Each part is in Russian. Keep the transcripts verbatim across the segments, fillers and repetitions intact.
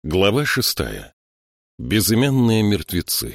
Глава шестая. Безымянные мертвецы.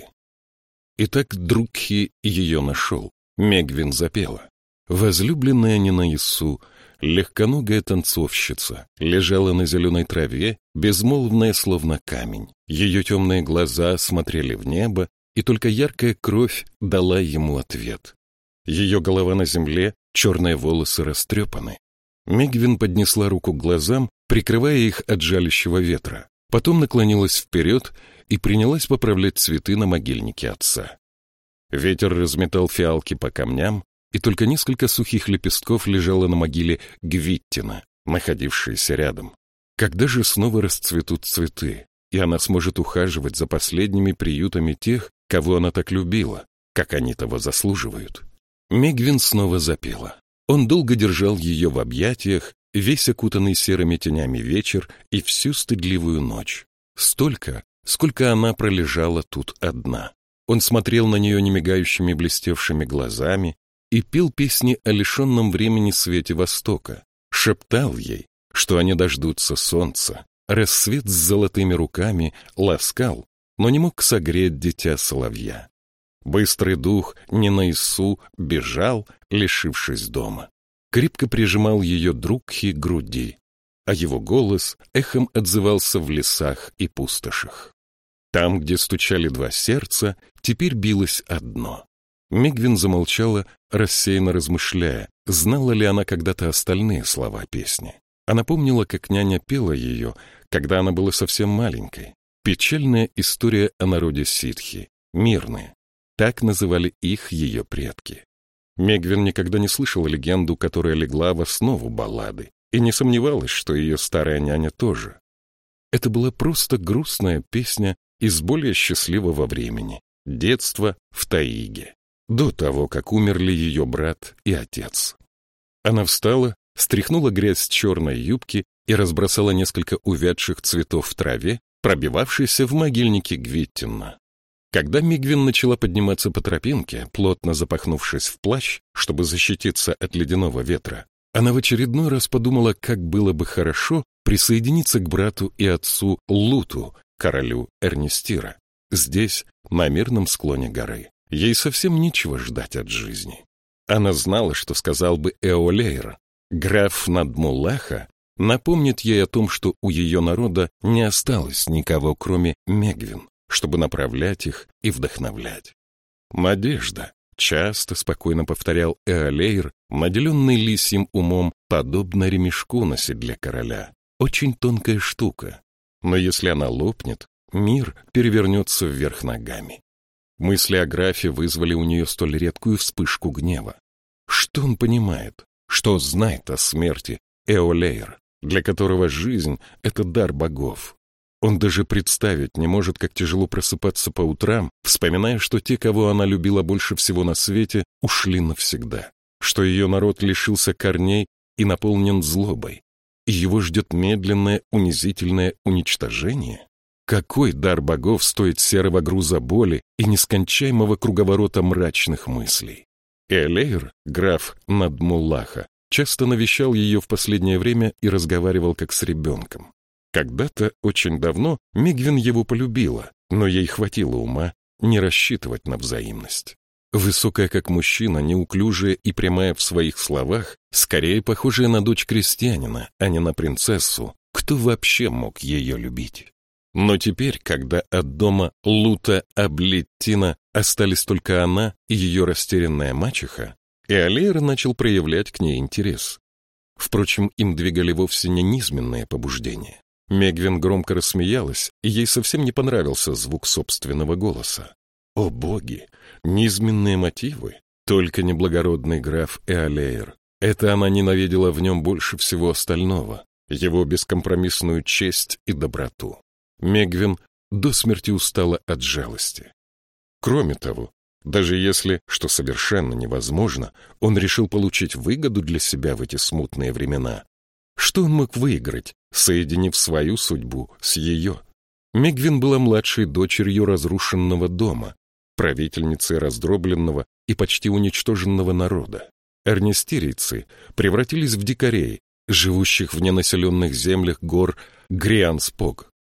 Итак, Друкхи ее нашел. Мегвин запела. Возлюбленная Нинаиссу, легконогая танцовщица, лежала на зеленой траве, безмолвная, словно камень. Ее темные глаза смотрели в небо, и только яркая кровь дала ему ответ. Ее голова на земле, черные волосы растрепаны. Мегвин поднесла руку к глазам, прикрывая их от жалящего ветра. Потом наклонилась вперед и принялась поправлять цветы на могильнике отца. Ветер разметал фиалки по камням, и только несколько сухих лепестков лежало на могиле Гвиттина, находившейся рядом. Когда же снова расцветут цветы, и она сможет ухаживать за последними приютами тех, кого она так любила, как они того заслуживают? Мегвин снова запела. Он долго держал ее в объятиях, весь окутанный серыми тенями вечер и всю стыдливую ночь. Столько, сколько она пролежала тут одна. Он смотрел на нее немигающими блестевшими глазами и пел песни о лишенном времени свете Востока, шептал ей, что они дождутся солнца, рассвет с золотыми руками ласкал, но не мог согреть дитя соловья. Быстрый дух Нинаиссу бежал, лишившись дома. Крепко прижимал ее Друкхи к груди, а его голос эхом отзывался в лесах и пустошах. Там, где стучали два сердца, теперь билось одно. Мегвин замолчала, рассеянно размышляя, знала ли она когда-то остальные слова песни. Она помнила, как няня пела ее, когда она была совсем маленькой. Печальная история о народе ситхи, мирные. Так называли их ее предки. Мегвин никогда не слышала легенду, которая легла в основу баллады, и не сомневалась, что ее старая няня тоже. Это была просто грустная песня из более счастливого времени, детства в тайге, до того, как умерли ее брат и отец. Она встала, стряхнула грязь с черной юбки и разбросала несколько увядших цветов в траве, пробивавшейся в могильнике Гвиттина. Когда Мегвин начала подниматься по тропинке, плотно запахнувшись в плащ, чтобы защититься от ледяного ветра, она в очередной раз подумала, как было бы хорошо присоединиться к брату и отцу Луту, королю Эрнестира, здесь, на мирном склоне горы. Ей совсем нечего ждать от жизни. Она знала, что сказал бы Эолейр. Граф Надмулаха напомнит ей о том, что у ее народа не осталось никого, кроме Мегвин, чтобы направлять их и вдохновлять. «Надежда», — часто спокойно повторял Эолейр, наделенный лисьим умом, подобно ремешку на седле короля. Очень тонкая штука, но если она лопнет, мир перевернется вверх ногами. Мысли о графе вызвали у нее столь редкую вспышку гнева. Что он понимает, что знает о смерти Эолейр, для которого жизнь — это дар богов? Он даже представить не может, как тяжело просыпаться по утрам, вспоминая, что те, кого она любила больше всего на свете, ушли навсегда, что ее народ лишился корней и наполнен злобой, и его ждет медленное унизительное уничтожение. Какой дар богов стоит серого груза боли и нескончаемого круговорота мрачных мыслей? Элейр, граф Надмулаха, часто навещал ее в последнее время и разговаривал как с ребенком. Когда-то, очень давно, Мегвин его полюбила, но ей хватило ума не рассчитывать на взаимность. Высокая как мужчина, неуклюжая и прямая в своих словах, скорее похожая на дочь крестьянина, а не на принцессу, кто вообще мог ее любить? Но теперь, когда от дома Лута Аблеттина остались только она и ее растерянная мачеха, Эолейр начал проявлять к ней интерес. Впрочем, им двигали вовсе не низменные побуждения. Мегвин громко рассмеялась, и ей совсем не понравился звук собственного голоса. О боги! Низменные мотивы! Только неблагородный граф Эолейр. Это она ненавидела в нем больше всего остального, его бескомпромиссную честь и доброту. Мегвин до смерти устала от жалости. Кроме того, даже если, что совершенно невозможно, он решил получить выгоду для себя в эти смутные времена, что он мог выиграть, соединив свою судьбу с ее? Мегвин была младшей дочерью разрушенного дома, правительницей раздробленного и почти уничтоженного народа. Эрнестирийцы превратились в дикарей, живущих в ненаселенных землях гор Грианспог.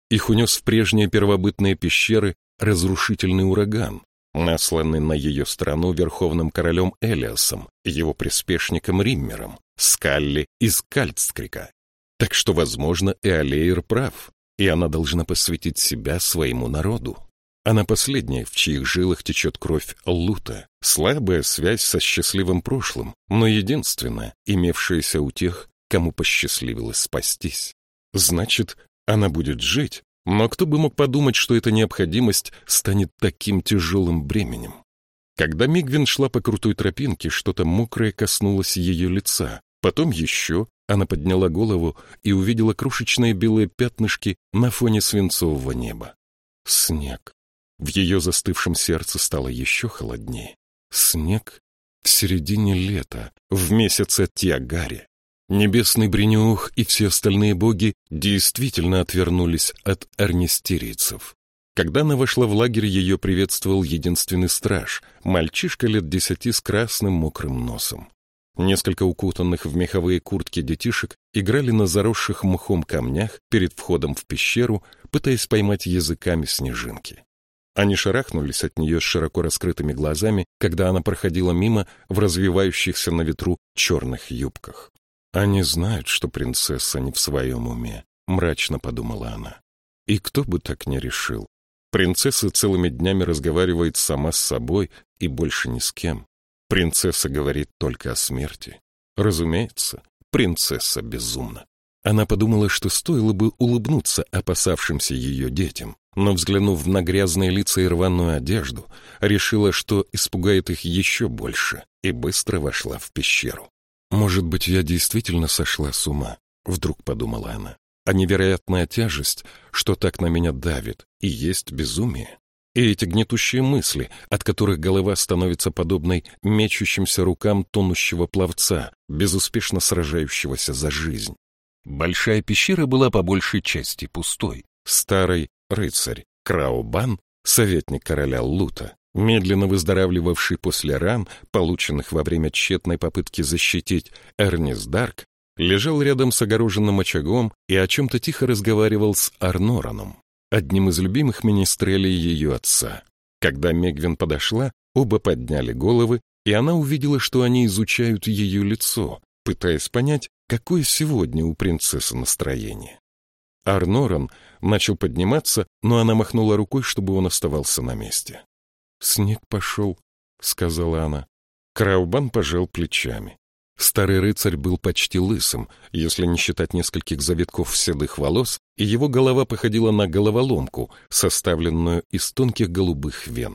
Их унес в прежние первобытные пещеры разрушительный ураган, насланный на ее страну верховным королем Элиасом, его приспешником Риммером, Скалли из Кальцкрика. Так что, возможно, Эолейр прав, и она должна посвятить себя своему народу. Она последняя, в чьих жилах течет кровь Лута, слабая связь со счастливым прошлым, но единственная, имевшаяся у тех, кому посчастливилось спастись. Значит, она будет жить, но кто бы мог подумать, что эта необходимость станет таким тяжелым бременем. Когда Мегвин шла по крутой тропинке, что-то мокрое коснулось ее лица. Потом еще она подняла голову и увидела крошечные белые пятнышки на фоне свинцового неба. Снег. В ее застывшем сердце стало еще холоднее. Снег в середине лета, в месяце Тиагари. Небесный Бринюх и все остальные боги действительно отвернулись от арнистерийцев. Когда она вошла в лагерь, ее приветствовал единственный страж, мальчишка лет десяти с красным мокрым носом. Несколько укутанных в меховые куртки детишек играли на заросших мхом камнях перед входом в пещеру, пытаясь поймать языками снежинки. Они шарахнулись от нее с широко раскрытыми глазами, когда она проходила мимо в развивающихся на ветру черных юбках. «Они знают, что принцесса не в своем уме», — мрачно подумала она. «И кто бы так не решил? Принцесса целыми днями разговаривает сама с собой и больше ни с кем. Принцесса говорит только о смерти. Разумеется, принцесса безумна». Она подумала, что стоило бы улыбнуться опасавшимся ее детям, но, взглянув на грязные лица и рваную одежду, решила, что испугает их еще больше, и быстро вошла в пещеру. «Может быть, я действительно сошла с ума?» — вдруг подумала она. «А невероятная тяжесть, что так на меня давит, и есть безумие. И эти гнетущие мысли, от которых голова становится подобной мечущимся рукам тонущего пловца, безуспешно сражающегося за жизнь». Большая пещера была по большей части пустой. Старый рыцарь Краубан, советник короля Лута, медленно выздоравливавший после ран, полученных во время тщетной попытки защитить Эрнисдарк, лежал рядом с огороженным очагом и о чем-то тихо разговаривал с Арнораном, одним из любимых министрелей ее отца. Когда Мегвин подошла, оба подняли головы, и она увидела, что они изучают ее лицо, пытаясь понять, какое сегодня у принцессы настроение. Арноран начал подниматься, но она махнула рукой, чтобы он оставался на месте. «Снег пошел», — сказала она. Краубан пожал плечами. Старый рыцарь был почти лысым, если не считать нескольких завитков седых волос, и его голова походила на головоломку, составленную из тонких голубых вен.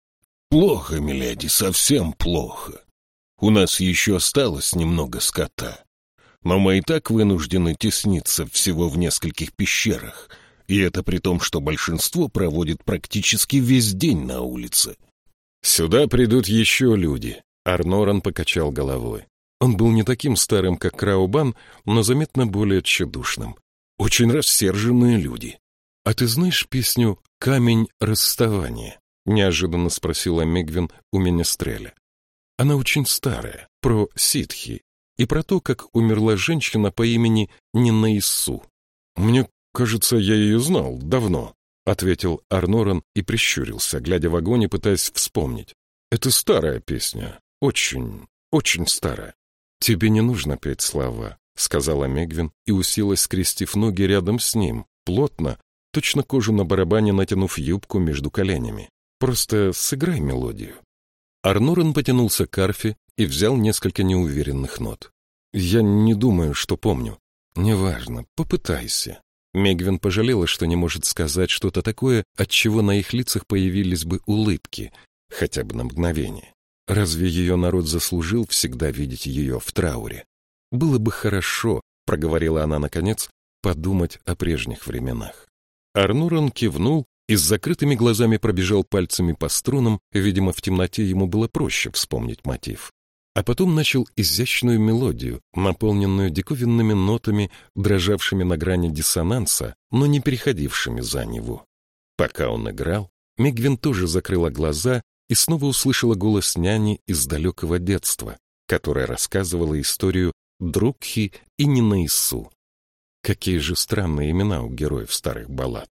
«Плохо, миледи, совсем плохо. У нас еще осталось немного скота, но мы и так вынуждены тесниться всего в нескольких пещерах, и это при том, что большинство проводит практически весь день на улице». «Сюда придут еще люди», — Арноран покачал головой. Он был не таким старым, как Краубан, но заметно более тщедушным. Очень рассерженные люди. «А ты знаешь песню «Камень расставания»?» — неожиданно спросила Мегвин у Менестреля. Она очень старая, про ситхи, и про то, как умерла женщина по имени Нинаиссу. «Мне кажется, я ее знал давно», — ответил Арноран и прищурился, глядя в огонь и пытаясь вспомнить. «Это старая песня, очень, очень старая». «Тебе не нужно петь слова», — сказала Мегвин и уселась, скрестив ноги рядом с ним, плотно, точно кожу на барабане натянув юбку между коленями. «Просто сыграй мелодию». Арноран потянулся к арфе и взял несколько неуверенных нот. «Я не думаю, что помню». «Неважно, попытайся». Мегвин пожалела, что не может сказать что-то такое, от чего на их лицах появились бы улыбки, хотя бы на мгновение. Разве ее народ заслужил всегда видеть ее в трауре? «Было бы хорошо», — проговорила она наконец, — «подумать о прежних временах». Арноран кивнул и с закрытыми глазами пробежал пальцами по струнам, видимо, в темноте ему было проще вспомнить мотив. А потом начал изящную мелодию, наполненную диковинными нотами, дрожавшими на грани диссонанса, но не переходившими за него. Пока он играл, Мегвин тоже закрыла глаза и снова услышала голос няни из далекого детства, которая рассказывала историю Друкхи и Нинаиссу. Какие же странные имена у героев старых баллад.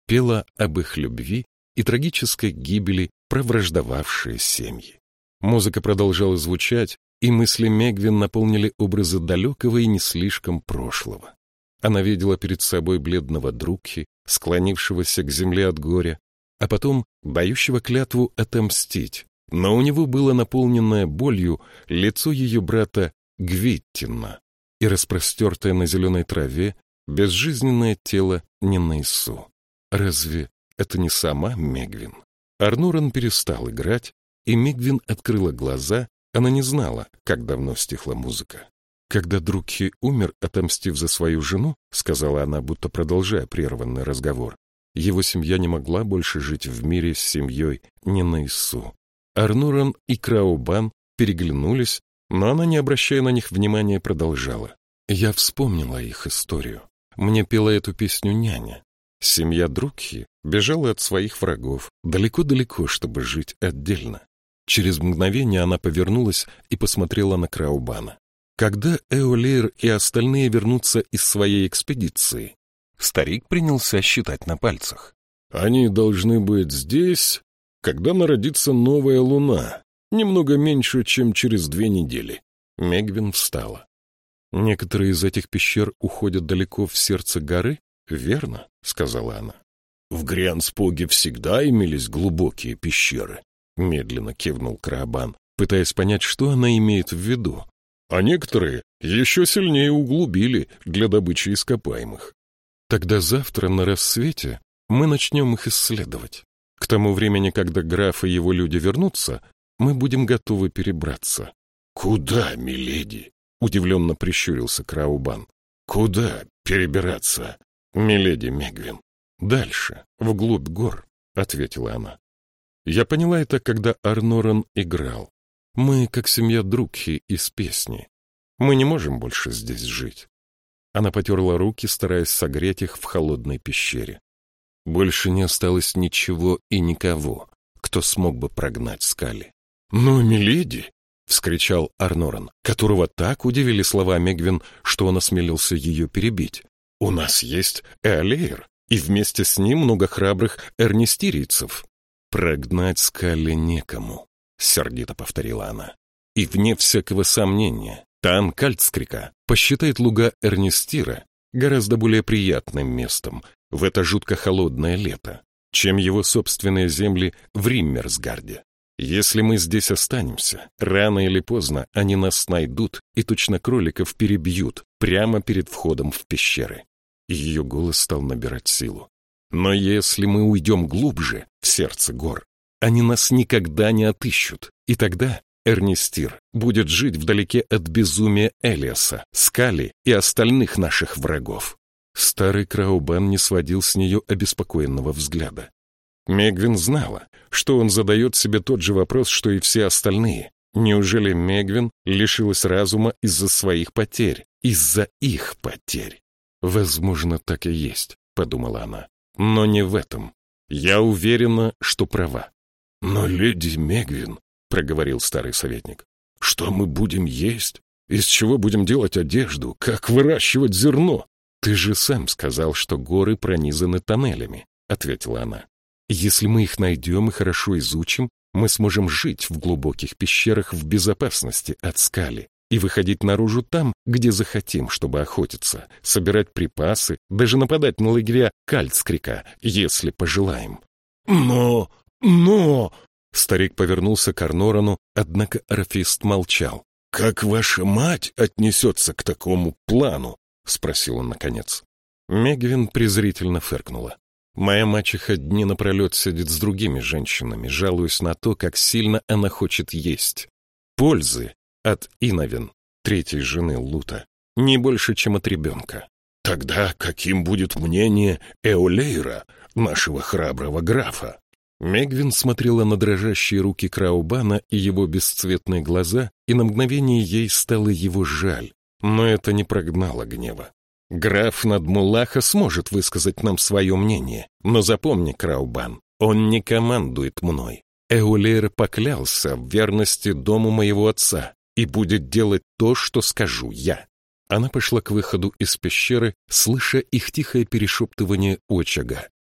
пела об их любви и трагической гибели, про враждовавшие семьи. Музыка продолжала звучать, и мысли Мегвин наполнили образы далекого и не слишком прошлого. Она видела перед собой бледного Друкхи, склонившегося к земле от горя, а потом дающего клятву отомстить, но у него было наполненное болью лицо ее брата Гвиттина и распростертое на зеленой траве безжизненное тело Нинейсу. Разве это не сама Мегвин? Арноран перестал играть, и Мегвин открыла глаза. Она не знала, как давно стихла музыка. «Когда Друкхи умер, отомстив за свою жену, — сказала она, будто продолжая прерванный разговор, — его семья не могла больше жить в мире с семьей Нинейсу». Арноран и Краубан переглянулись, но она, не обращая на них внимания, продолжала. «Я вспомнила их историю. Мне пела эту песню няня. Семья Друкхи бежала от своих врагов далеко-далеко, чтобы жить отдельно. Через мгновение она повернулась и посмотрела на Краубана. Когда Эолейр и остальные вернутся из своей экспедиции?» Старик принялся считать на пальцах. «Они должны быть здесь, когда народится новая луна, немного меньше, чем через две недели». Мегвин встала. «Некоторые из этих пещер уходят далеко в сердце горы, верно?» — сказала она. «В Грианспоге всегда имелись глубокие пещеры», — медленно кивнул Краобан, пытаясь понять, что она имеет в виду. «А некоторые еще сильнее углубили для добычи ископаемых». «Тогда завтра на рассвете мы начнем их исследовать. К тому времени, когда граф и его люди вернутся, мы будем готовы перебраться». «Куда, миледи?» — удивленно прищурился Краубан. «Куда перебираться?» «Миледи Мегвин, дальше, вглубь гор», — ответила она. «Я поняла это, когда Арноран играл. Мы, как семья Друкхи из песни. Мы не можем больше здесь жить». Она потерла руки, стараясь согреть их в холодной пещере. Больше не осталось ничего и никого, кто смог бы прогнать Скали. «Но, миледи!» — вскричал Арноран, которого так удивили слова Мегвин, что он осмелился ее перебить. «У нас есть Эолейр, и вместе с ним много храбрых эрнистирийцев». «Прогнать Скали некому», — сердито повторила она. «И вне всякого сомнения, Таан Кальцкрика посчитает луга Эрнистира гораздо более приятным местом в это жутко холодное лето, чем его собственные земли в Риммерсгарде. Если мы здесь останемся, рано или поздно они нас найдут и точно кроликов перебьют прямо перед входом в пещеры». Ее голос стал набирать силу. «Но если мы уйдем глубже, в сердце гор, они нас никогда не отыщут, и тогда Эрнистир будет жить вдалеке от безумия Элиаса, Скали и остальных наших врагов». Старый Краубан не сводил с нее обеспокоенного взгляда. Мегвин знала, что он задает себе тот же вопрос, что и все остальные. Неужели Мегвин лишилась разума из-за своих потерь, из-за их потерь? «Возможно, так и есть», — подумала она. «Но не в этом. Я уверена, что права». «Но, леди Мегвин», — проговорил старый советник, — «что мы будем есть? Из чего будем делать одежду? Как выращивать зерно?» «Ты же сам сказал, что горы пронизаны тоннелями», — ответила она. «Если мы их найдем и хорошо изучим, мы сможем жить в глубоких пещерах в безопасности от Скали и выходить наружу там, где захотим, чтобы охотиться, собирать припасы, даже нападать на лагеря Кальцкрика, если пожелаем». «Но... но...» Старик повернулся к Арнорану, однако Орфист молчал. «Как ваша мать отнесется к такому плану?» — спросил он наконец. Мегвин презрительно фыркнула. «Моя мачеха дни напролет сидит с другими женщинами, жалуясь на то, как сильно она хочет есть. Пользы от Иновен, третьей жены Лута, не больше, чем от ребенка». «Тогда каким будет мнение Эолейра, нашего храброго графа?» Мегвин смотрела на дрожащие руки Краубана и его бесцветные глаза, и на мгновение ей стало его жаль, но это не прогнало гнева. «Граф Надмулаха сможет высказать нам свое мнение, но запомни, Краубан, он не командует мной. Эолейр поклялся в верности дому моего отца и будет делать то, что скажу я». Она пошла к выходу из пещеры, слыша их тихое перешептывание очага.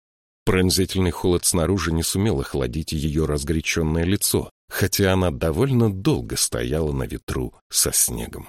Пронзительный холод снаружи не сумел охладить ее разгоряченное лицо, хотя она довольно долго стояла на ветру со снегом.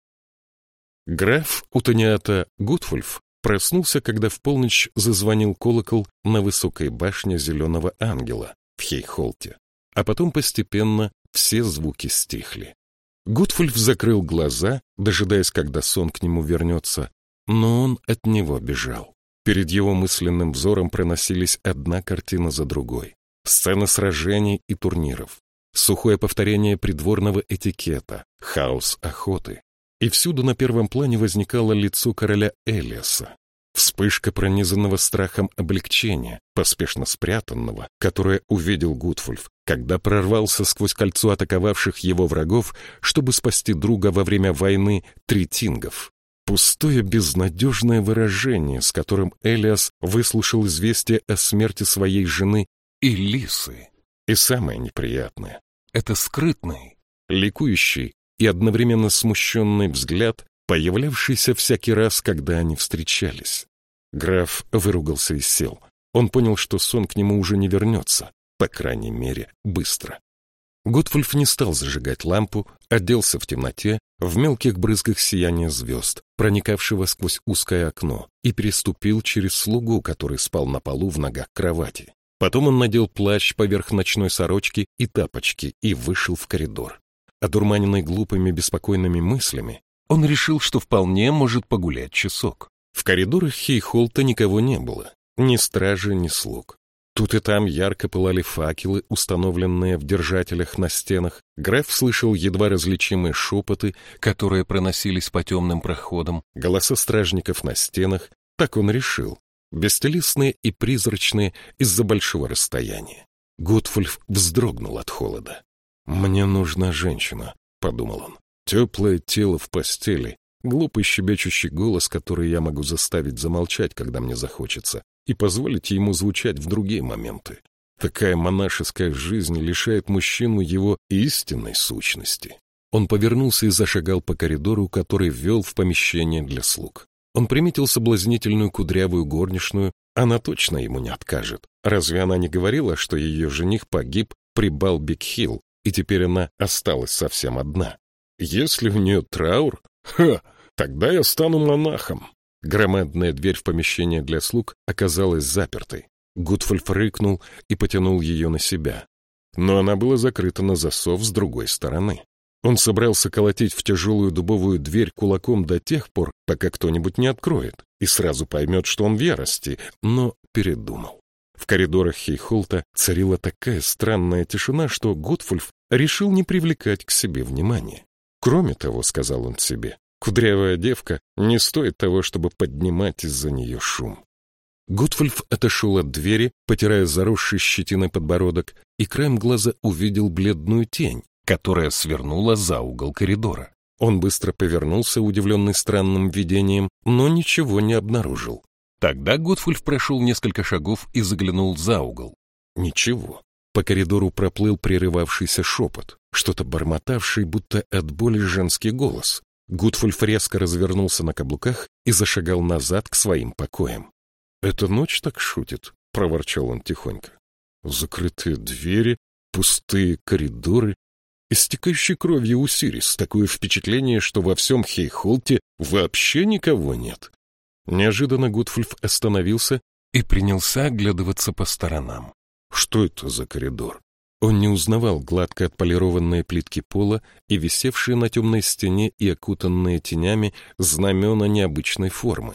Граф Утониата Гутвульф проснулся, когда в полночь зазвонил колокол на высокой башне Зеленого Ангела в Хейхолте, а потом постепенно все звуки стихли. Гутвульф закрыл глаза, дожидаясь, когда сон к нему вернется, но он от него бежал. Перед его мысленным взором проносились одна картина за другой. Сцены сражений и турниров, сухое повторение придворного этикета, хаос охоты. И всюду на первом плане возникало лицо короля Элиаса. Вспышка пронизанного страхом облегчения, поспешно спрятанного, которое увидел Гутвульф, когда прорвался сквозь кольцо атаковавших его врагов, чтобы спасти друга во время войны третингов. Пустое безнадежное выражение, с которым Элиас выслушал известие о смерти своей жены Элисы. И самое неприятное — это скрытный, ликующий и одновременно смущенный взгляд, появлявшийся всякий раз, когда они встречались. Граф выругался и сел. Он понял, что сон к нему уже не вернется, по крайней мере, быстро. Гутвульф не стал зажигать лампу, оделся в темноте, в мелких брызгах сияния звезд, проникавшего сквозь узкое окно, и переступил через слугу, который спал на полу в ногах кровати. Потом он надел плащ поверх ночной сорочки и тапочки и вышел в коридор. Одурманенный глупыми беспокойными мыслями, он решил, что вполне может погулять часок. В коридорах Хейхолта никого не было, ни стражи, ни слуг. Тут и там ярко пылали факелы, установленные в держателях на стенах. Граф слышал едва различимые шепоты, которые проносились по темным проходам, голоса стражников на стенах. Так он решил, бестелесные и призрачные из-за большого расстояния. Гутвульф вздрогнул от холода. «Мне нужна женщина», — подумал он. «Теплое тело в постели, глупый щебечущий голос, который я могу заставить замолчать, когда мне захочется, и позволить ему звучать в другие моменты. Такая монашеская жизнь лишает мужчину его истинной сущности». Он повернулся и зашагал по коридору, который вел в помещение для слуг. Он приметил соблазнительную кудрявую горничную, она точно ему не откажет. Разве она не говорила, что ее жених погиб при Балбик-Хилл, и теперь она осталась совсем одна? Если у нее траур, ха, тогда я стану монахом. Громадная дверь в помещение для слуг оказалась запертой. Гутвульф рыкнул и потянул ее на себя. Но она была закрыта на засов с другой стороны. Он собрался колотить в тяжелую дубовую дверь кулаком до тех пор, пока кто-нибудь не откроет, и сразу поймет, что он в ярости, но передумал. В коридорах Хейхолта царила такая странная тишина, что Гутвульф решил не привлекать к себе внимания. Кроме того, сказал он себе, кудрявая девка не стоит того, чтобы поднимать из-за нее шум. Гутвульф отошел от двери, потирая заросший щетиной подбородок, и краем глаза увидел бледную тень, которая свернула за угол коридора. Он быстро повернулся, удивленный странным видением, но ничего не обнаружил. Тогда Гутвульф прошел несколько шагов и заглянул за угол. Ничего. По коридору проплыл прерывавшийся шепот, что-то бормотавший, будто от боли женский голос. Гутвульф резко развернулся на каблуках и зашагал назад к своим покоям. «Эта ночь так шутит», — проворчал он тихонько. «Закрытые двери, пустые коридоры, истекающий кровью Осирис, такое впечатление, что во всем Хейхолте вообще никого нет». Неожиданно Гутвульф остановился и принялся оглядываться по сторонам. Что это за коридор? Он не узнавал гладко отполированные плитки пола и висевшие на темной стене и окутанные тенями знамена необычной формы.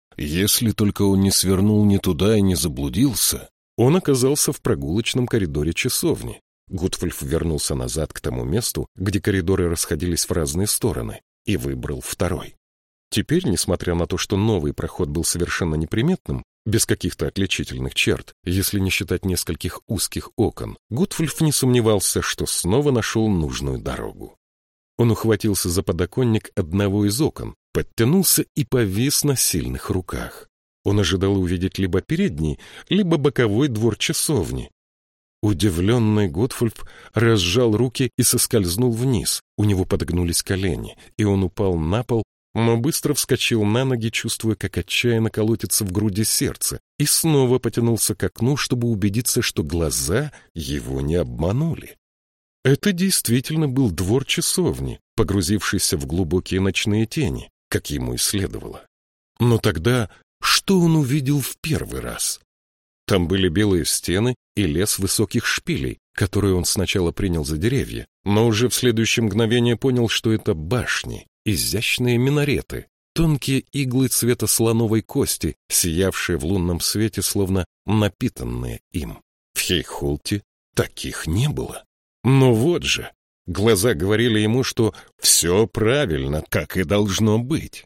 Если только он не свернул не туда и не заблудился, он оказался в прогулочном коридоре часовни. Гутвульф вернулся назад к тому месту, где коридоры расходились в разные стороны, и выбрал второй. Теперь, несмотря на то, что новый проход был совершенно неприметным, без каких-то отличительных черт, если не считать нескольких узких окон, Гутвульф не сомневался, что снова нашел нужную дорогу. Он ухватился за подоконник одного из окон, подтянулся и повис на сильных руках. Он ожидал увидеть либо передний, либо боковой двор часовни. Удивленный Гутвульф разжал руки и соскользнул вниз. У него подогнулись колени, и он упал на пол, но быстро вскочил на ноги, чувствуя, как отчаянно колотится в груди сердце, и снова потянулся к окну, чтобы убедиться, что глаза его не обманули. Это действительно был двор часовни, погрузившийся в глубокие ночные тени, как ему и следовало. Но тогда что он увидел в первый раз? Там были белые стены и лес высоких шпилей, которые он сначала принял за деревья, но уже в следующее мгновение понял, что это башни, изящные минареты, тонкие иглы цвета слоновой кости, сиявшие в лунном свете, словно напитанные им. В Хейхолте таких не было. Но вот же, глаза говорили ему, что все правильно, как и должно быть.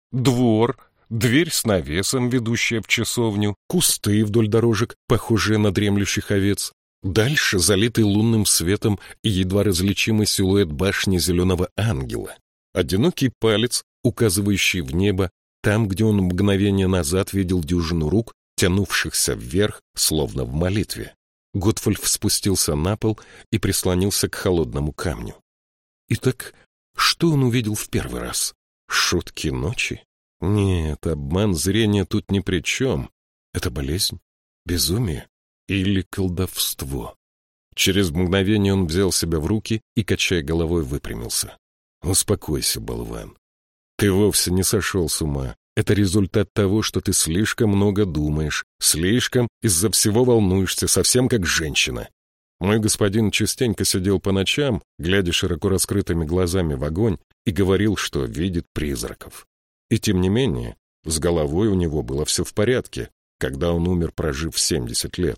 Двор, дверь с навесом, ведущая в часовню, кусты вдоль дорожек, похожие на дремлющих овец. Дальше залитый лунным светом и едва различимый силуэт башни зеленого ангела. Одинокий палец, указывающий в небо, там, где он мгновение назад видел дюжину рук, тянувшихся вверх, словно в молитве. Готфульф спустился на пол и прислонился к холодному камню. Итак, что он увидел в первый раз? Шутки ночи? Нет, обман зрения тут ни при чем. Это болезнь, безумие или колдовство? Через мгновение он взял себя в руки и, качая головой, выпрямился. Успокойся, болван. Ты вовсе не сошел с ума. Это результат того, что ты слишком много думаешь, слишком из-за всего волнуешься, совсем как женщина. Мой господин частенько сидел по ночам, глядя широко раскрытыми глазами в огонь, и говорил, что видит призраков. И тем не менее, с головой у него было все в порядке, когда он умер, прожив семьдесят лет.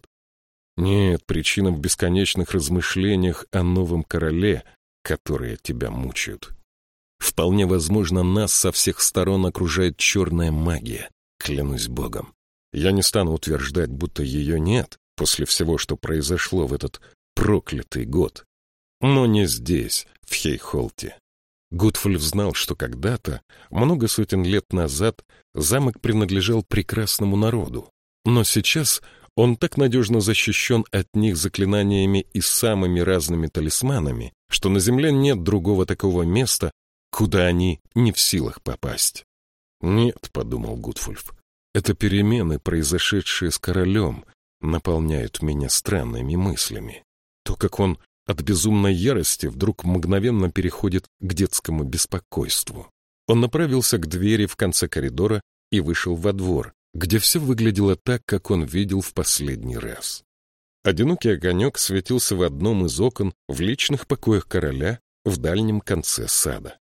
Нет, причина в бесконечных размышлениях о новом короле, которые тебя мучают. Вполне возможно, нас со всех сторон окружает черная магия, клянусь богом. Я не стану утверждать, будто ее нет, после всего, что произошло в этот проклятый год. Но не здесь, в Хейхолте. Готфульф знал, что когда-то, много сотен лет назад, замок принадлежал прекрасному народу. Но сейчас он так надежно защищен от них заклинаниями и самыми разными талисманами, что на земле нет другого такого места, куда они не в силах попасть. «Нет», — подумал Готфульф, — «это перемены, произошедшие с королем, наполняют меня странными мыслями. То, как он от безумной ярости вдруг мгновенно переходит к детскому беспокойству». Он направился к двери в конце коридора и вышел во двор, где все выглядело так, как он видел в последний раз. Одинокий огонек светился в одном из окон в личных покоях короля в дальнем конце сада.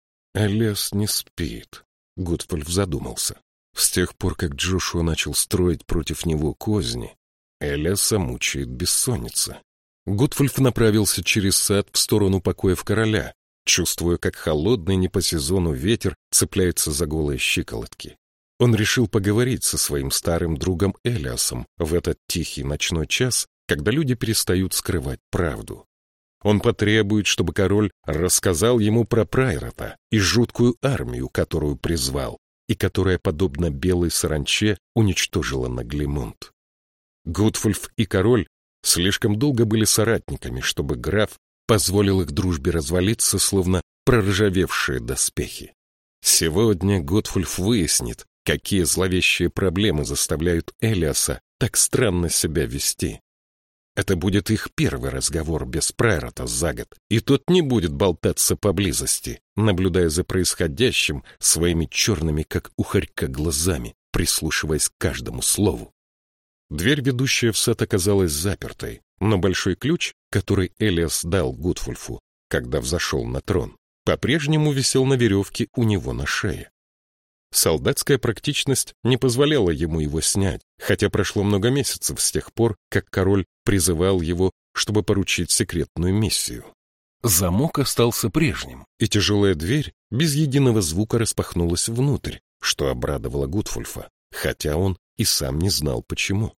«Элиас не спит», — Готфульф задумался. С тех пор, как Джошуа начал строить против него козни, Элиаса мучает бессонница. Готфульф направился через сад в сторону покоев короля, чувствуя, как холодный не по сезону ветер цепляется за голые щиколотки. Он решил поговорить со своим старым другом Элиасом в этот тихий ночной час, когда люди перестают скрывать правду. Он потребует, чтобы король рассказал ему про Прайрата и жуткую армию, которую призвал, и которая, подобно белой саранче, уничтожила Наглимунд. Готфульф и король слишком долго были соратниками, чтобы граф позволил их дружбе развалиться, словно проржавевшие доспехи. Сегодня Готфульф выяснит, какие зловещие проблемы заставляют Элиаса так странно себя вести. Это будет их первый разговор без Прайрата за год, и тот не будет болтаться поблизости, наблюдая за происходящим своими черными, как у хорька, глазами, прислушиваясь к каждому слову. Дверь, ведущая в сад, оказалась запертой, но большой ключ, который Элиас дал Готфульфу, когда взошел на трон, по-прежнему висел на веревке у него на шее. Солдатская практичность не позволяла ему его снять, хотя прошло много месяцев с тех пор, как король призывал его, чтобы поручить секретную миссию. Замок остался прежним, и тяжелая дверь без единого звука распахнулась внутрь, что обрадовало Готфульфа, хотя он и сам не знал почему.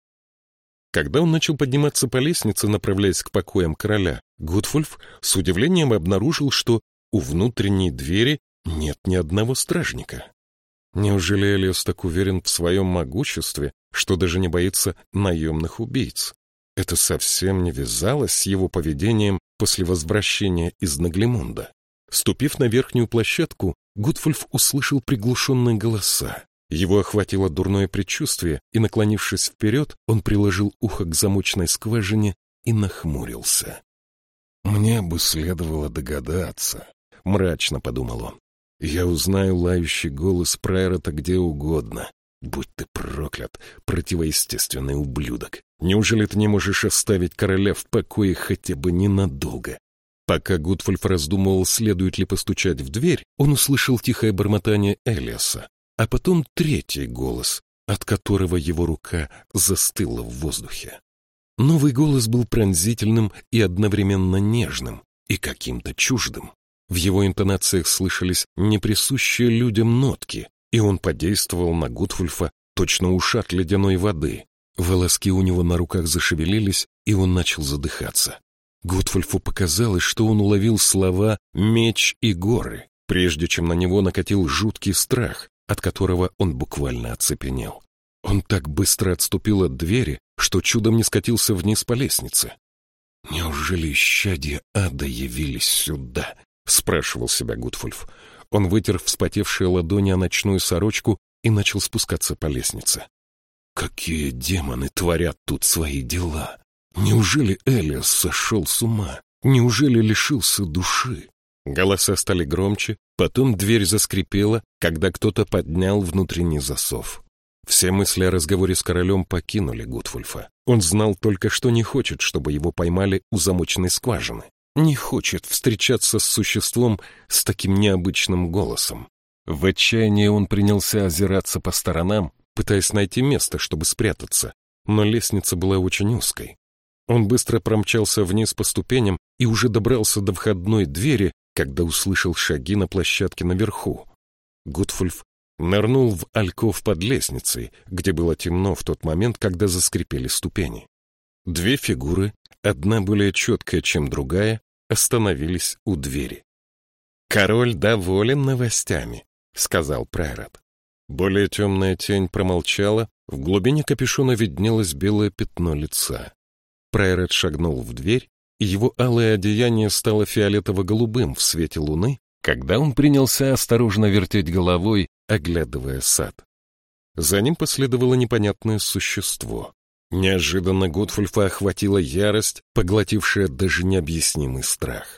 Когда он начал подниматься по лестнице, направляясь к покоям короля, Готфульф с удивлением обнаружил, что у внутренней двери нет ни одного стражника. Неужели Элиас так уверен в своем могуществе, что даже не боится наемных убийц? Это совсем не вязалось с его поведением после возвращения из Наглимунда. Ступив на верхнюю площадку, Гудвульф услышал приглушенные голоса. Его охватило дурное предчувствие, и, наклонившись вперед, он приложил ухо к замочной скважине и нахмурился. «Мне бы следовало догадаться», — мрачно подумал он. «Я узнаю лающий голос Прайрота где угодно. Будь ты проклят, противоестественный ублюдок! Неужели ты не можешь оставить короля в покое хотя бы ненадолго?» Пока Гудвульф раздумывал, следует ли постучать в дверь, он услышал тихое бормотание Элиаса, а потом третий голос, от которого его рука застыла в воздухе. Новый голос был пронзительным и одновременно нежным, и каким-то чуждым. В его интонациях слышались неприсущие людям нотки, и он подействовал на Гудвульфа точно ушат ледяной воды. Волоски у него на руках зашевелились, и он начал задыхаться. Гудвульфу показалось, что он уловил слова «меч» и «горы», прежде чем на него накатил жуткий страх, от которого он буквально оцепенел. Он так быстро отступил от двери, что чудом не скатился вниз по лестнице. «Неужели исчадья ада явились сюда?» — спрашивал себя Гудвульф. Он вытер вспотевшие ладони о ночную сорочку и начал спускаться по лестнице. «Какие демоны творят тут свои дела? Неужели Элиас сошел с ума? Неужели лишился души?» Голоса стали громче, потом дверь заскрипела, когда кто-то поднял внутренний засов. Все мысли о разговоре с королем покинули Гудвульфа. Он знал только, что не хочет, чтобы его поймали у замочной скважины. Не хочет встречаться с существом с таким необычным голосом. В отчаянии он принялся озираться по сторонам, пытаясь найти место, чтобы спрятаться, но лестница была очень узкой. Он быстро промчался вниз по ступеням и уже добрался до входной двери, когда услышал шаги на площадке наверху. Гудвульф нырнул в альков под лестницей, где было темно в тот момент, когда заскрипели ступени. Две фигуры, одна более четкая, чем другая, остановились у двери. «Король доволен новостями», — сказал Прайрот. Более темная тень промолчала, в глубине капюшона виднелось белое пятно лица. Прайрот шагнул в дверь, и его алое одеяние стало фиолетово-голубым в свете луны, когда он принялся осторожно вертеть головой, оглядывая сад. За ним последовало непонятное существо. Неожиданно Гудвульфа охватила ярость, поглотившая даже необъяснимый страх.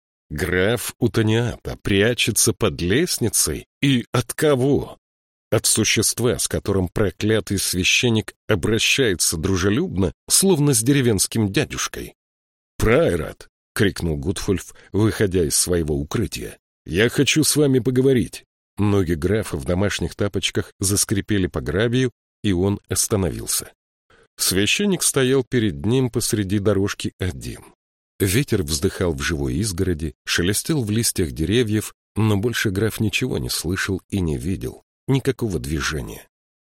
Граф Утониата прячется под лестницей, и от кого? От существа, с которым проклятый священник обращается дружелюбно, словно с деревенским дядюшкой. «Прайрот!» — крикнул Гудвульф, выходя из своего укрытия. «Я хочу с вами поговорить». Ноги графа в домашних тапочках заскрипели по гравию, и он остановился. Священник стоял перед ним посреди дорожки один. Ветер вздыхал в живой изгороди, шелестел в листьях деревьев, но больше граф ничего не слышал и не видел, никакого движения.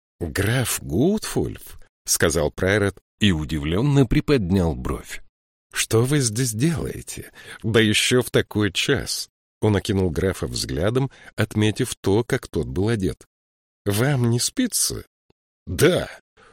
«Граф Гудвульф», — сказал Прайрот и удивленно приподнял бровь. «Что вы здесь делаете? Да еще в такой час!» Он окинул графа взглядом, отметив то, как тот был одет. «Вам не спится?» «Да.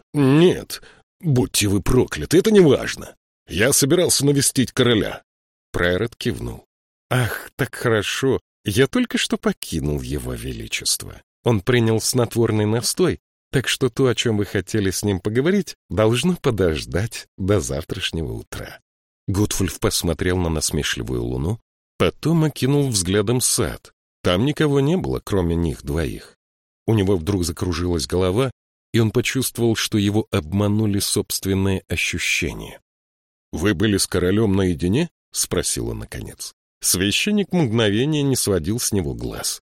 Нет. Будьте вы прокляты, это не важно. Я собирался навестить короля». Прайрот кивнул. «Ах, так хорошо. Я только что покинул его величество. Он принял снотворный настой, так что то, о чем вы хотели с ним поговорить, должно подождать до завтрашнего утра». Гудвульф посмотрел на насмешливую луну, потом окинул взглядом сад. Там никого не было, кроме них двоих. У него вдруг закружилась голова, и он почувствовал, что его обманули собственные ощущения. «Вы были с королем наедине?» — спросил он наконец. Священник мгновение не сводил с него глаз.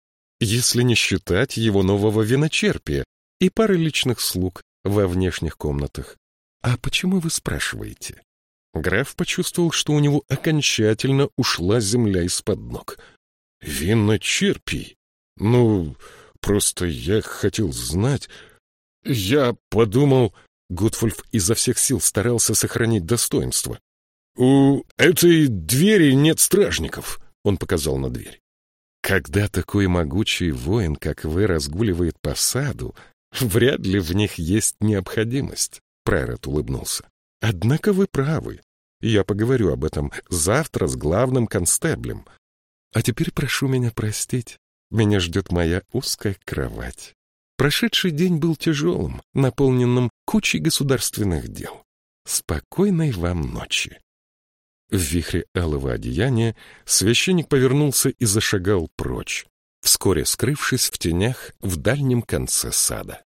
«Если не считать его нового виночерпия и пары личных слуг во внешних комнатах. А почему вы спрашиваете?» Граф почувствовал, что у него окончательно ушла земля из-под ног. «Виночерпий? Ну, просто я хотел знать. Я подумал...» Гудвульф изо всех сил старался сохранить достоинство. «У этой двери нет стражников», — он показал на дверь. «Когда такой могучий воин, как вы, разгуливает по саду, вряд ли в них есть необходимость», — Прайрот улыбнулся. «Однако вы правы. Я поговорю об этом завтра с главным констеблем. А теперь прошу меня простить. Меня ждет моя узкая кровать. Прошедший день был тяжелым, наполненным кучей государственных дел. Спокойной вам ночи». В вихре алого одеяния священник повернулся и зашагал прочь, вскоре скрывшись в тенях в дальнем конце сада.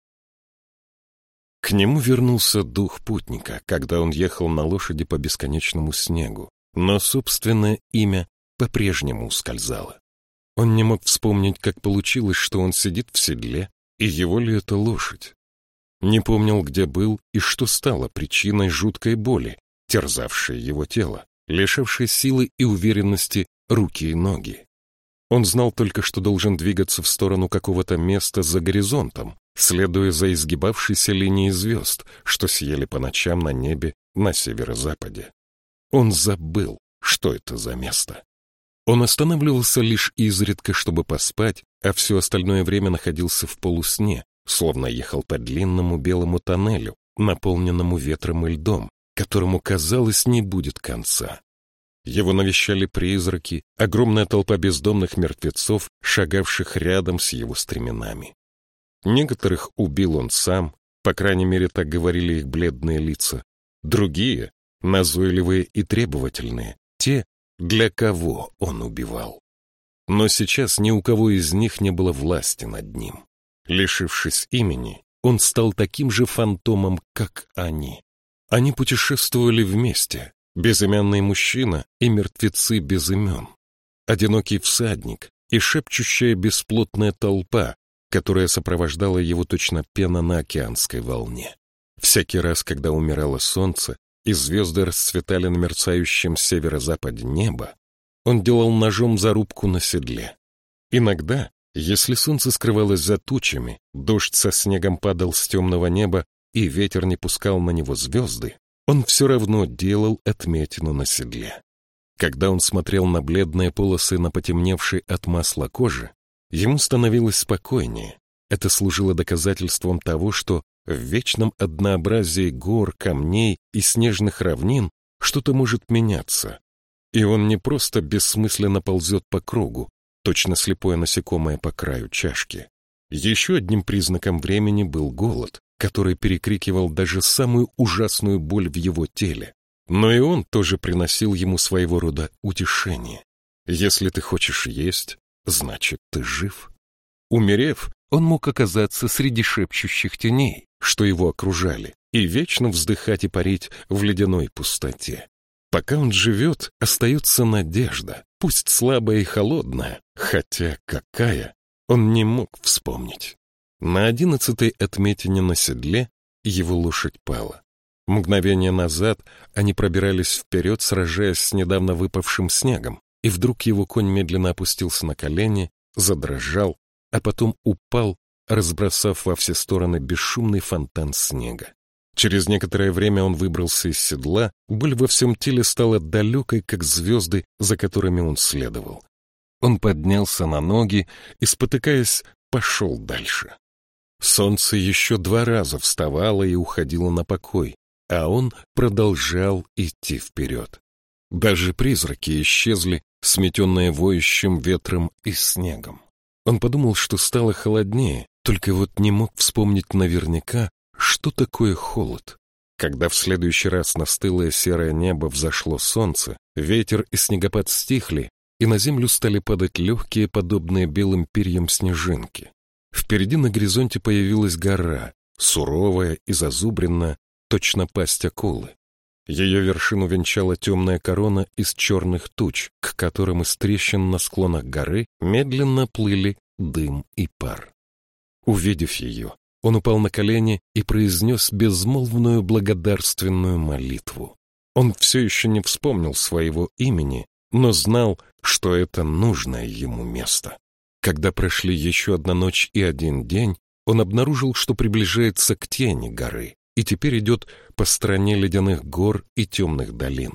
К нему вернулся дух путника, когда он ехал на лошади по бесконечному снегу, но собственное имя по-прежнему ускользало. Он не мог вспомнить, как получилось, что он сидит в седле, и его ли это лошадь. Не помнил, где был и что стало причиной жуткой боли, терзавшей его тело, лишившей силы и уверенности руки и ноги. Он знал только, что должен двигаться в сторону какого-то места за горизонтом, следуя за изгибавшейся линией звезд, что сияли по ночам на небе на северо-западе. Он забыл, что это за место. Он останавливался лишь изредка, чтобы поспать, а все остальное время находился в полусне, словно ехал по длинному белому тоннелю, наполненному ветром и льдом, которому, казалось, не будет конца. Его навещали призраки, огромная толпа бездомных мертвецов, шагавших рядом с его стременами. Некоторых убил он сам, по крайней мере, так говорили их бледные лица. Другие, назойливые и требовательные, те, для кого он убивал. Но сейчас ни у кого из них не было власти над ним. Лишившись имени, он стал таким же фантомом, как они. Они путешествовали вместе, безымянный мужчина и мертвецы без имен, одинокий всадник и шепчущая бесплотная толпа, которая сопровождала его точно пена на океанской волне. Всякий раз, когда умирало солнце и звезды расцветали на мерцающем северо-западе неба, он делал ножом зарубку на седле. Иногда, если солнце скрывалось за тучами, дождь со снегом падал с темного неба и ветер не пускал на него звезды, он все равно делал отметину на седле. Когда он смотрел на бледные полосы на потемневшей от масла кожи, ему становилось спокойнее. Это служило доказательством того, что в вечном однообразии гор, камней и снежных равнин что-то может меняться, и он не просто бессмысленно ползет по кругу, точно слепое насекомое по краю чашки. Еще одним признаком времени был голод, который перекрикивал даже самую ужасную боль в его теле. Но и он тоже приносил ему своего рода утешение. Если ты хочешь есть, значит, ты жив. Умерев, он мог оказаться среди шепчущих теней, что его окружали, и вечно вздыхать и парить в ледяной пустоте. Пока он живет, остается надежда, пусть слабая и холодная, хотя какая, он не мог вспомнить. На одиннадцатой отметине на седле его лошадь пала. Мгновение назад они пробирались вперед, сражаясь с недавно выпавшим снегом, и вдруг его конь медленно опустился на колени, задрожал, а потом упал, разбросав во все стороны бесшумный фонтан снега. Через некоторое время он выбрался из седла, боль во всем теле стала далекой, как звезды, за которыми он следовал. Он поднялся на ноги и, спотыкаясь, пошел дальше. Солнце еще два раза вставало и уходило на покой, а он продолжал идти вперед. Даже призраки исчезли, сметенные воющим ветром и снегом. Он подумал, что стало холоднее, только вот не мог вспомнить наверняка, что такое холод. Когда в следующий раз на стылое серое небо взошло солнце, ветер и снегопад стихли, и на землю стали падать легкие, подобные белым перьям снежинки. Впереди на горизонте появилась гора, суровая и зазубренная, точно пасть акулы. Ее вершину венчала темная корона из черных туч, к которым из трещин на склонах горы медленно плыли дым и пар. Увидев ее, он упал на колени и произнес безмолвную благодарственную молитву. Он все еще не вспомнил своего имени, но знал, что это нужное ему место. Когда прошли еще одна ночь и один день, он обнаружил, что приближается к тени горы и теперь идет по стороне ледяных гор и темных долин.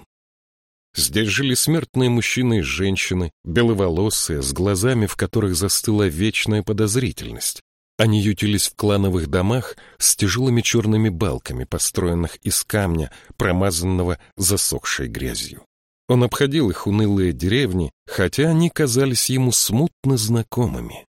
Здесь жили смертные мужчины и женщины, беловолосые, с глазами, в которых застыла вечная подозрительность. Они ютились в клановых домах с тяжелыми черными балками, построенных из камня, промазанного засохшей грязью. Он обходил их унылые деревни, хотя они казались ему смутно знакомыми.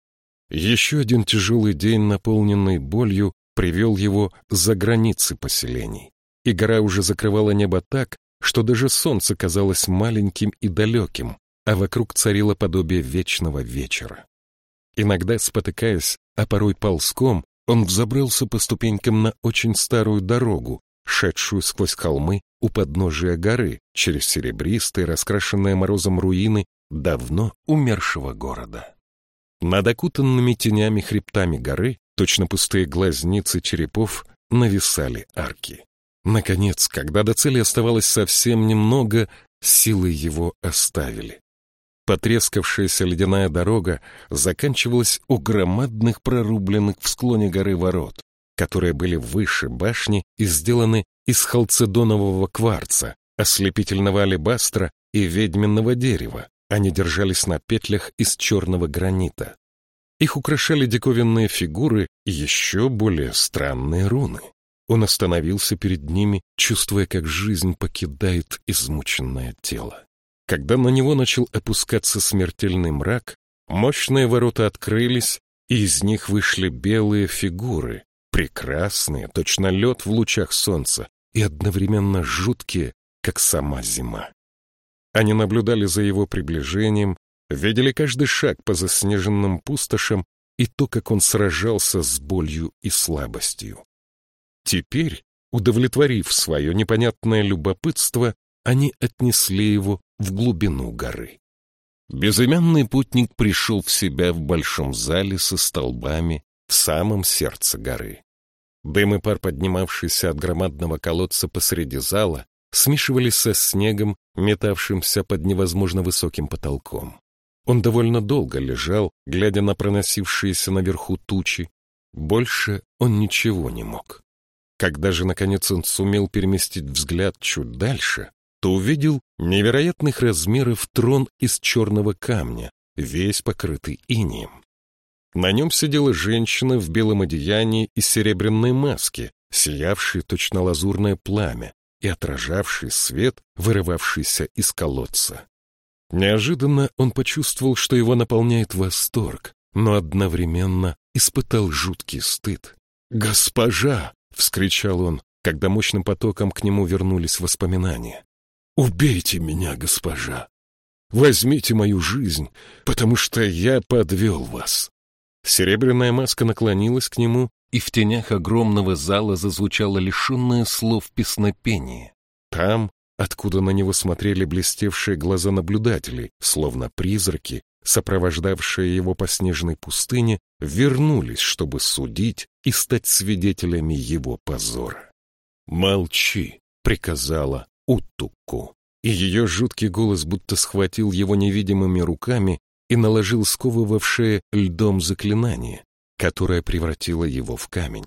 Еще один тяжелый день, наполненный болью, привел его за границы поселений, и гора уже закрывала небо так, что даже солнце казалось маленьким и далеким, а вокруг царило подобие вечного вечера. Иногда, спотыкаясь, а порой ползком, он взобрался по ступенькам на очень старую дорогу, шедшую сквозь холмы у подножия горы, через серебристые, раскрашенные морозом руины давно умершего города. Над окутанными тенями хребтами горы, точно пустые глазницы черепов, нависали арки. Наконец, когда до цели оставалось совсем немного, силы его оставили. Потрескавшаяся ледяная дорога заканчивалась у громадных прорубленных в склоне горы ворот, которые были выше башни и сделаны из халцедонового кварца, ослепительного алебастра и ведьминного дерева. Они держались на петлях из черного гранита. Их украшали диковинные фигуры и еще более странные руны. Он остановился перед ними, чувствуя, как жизнь покидает измученное тело. Когда на него начал опускаться смертельный мрак, мощные ворота открылись, и из них вышли белые фигуры, прекрасные, точно лед в лучах солнца, и одновременно жуткие, как сама зима. Они наблюдали за его приближением, видели каждый шаг по заснеженным пустошам и то, как он сражался с болью и слабостью. Теперь, удовлетворив свое непонятное любопытство, они отнесли его в глубину горы. Безымянный путник пришел в себя в большом зале со столбами в самом сердце горы. Дым и пар, поднимавшийся от громадного колодца посреди зала, смешивались со снегом, метавшимся под невозможно высоким потолком. Он довольно долго лежал, глядя на проносившиеся наверху тучи. Больше он ничего не мог. Когда же, наконец, он сумел переместить взгляд чуть дальше, то увидел невероятных размеров трон из черного камня, весь покрытый инеем. На нем сидела женщина в белом одеянии и серебряной маске, сиявшей точно лазурное пламя и отражавший свет, вырывавшийся из колодца. Неожиданно он почувствовал, что его наполняет восторг, но одновременно испытал жуткий стыд. «Госпожа!» — вскричал он, когда мощным потоком к нему вернулись воспоминания. «Убейте меня, госпожа! Возьмите мою жизнь, потому что я подвел вас!» Серебряная маска наклонилась к нему, и в тенях огромного зала зазвучало лишенное слов песнопение. Там, откуда на него смотрели блестевшие глаза наблюдателей, словно призраки, сопровождавшие его по снежной пустыне, вернулись, чтобы судить и стать свидетелями его позора. «Молчи!» — приказала Утукку, и ее жуткий голос будто схватил его невидимыми руками и наложил сковывавшее льдом заклинание, которое превратило его в камень.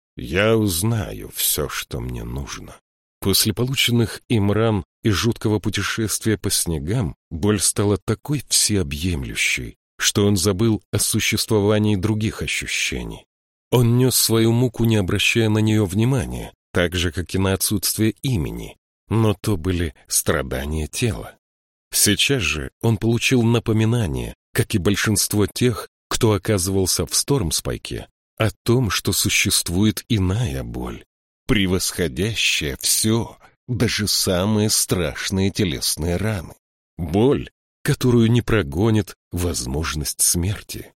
«Я узнаю все, что мне нужно». После полученных им ран и жуткого путешествия по снегам боль стала такой всеобъемлющей, что он забыл о существовании других ощущений. Он нес свою муку, не обращая на нее внимания, так же, как и на отсутствие имени, но то были страдания тела. Сейчас же он получил напоминание, как и большинство тех, кто оказывался в Стормспайке, о том, что существует иная боль, превосходящая все, даже самые страшные телесные раны. Боль, которую не прогонит возможность смерти.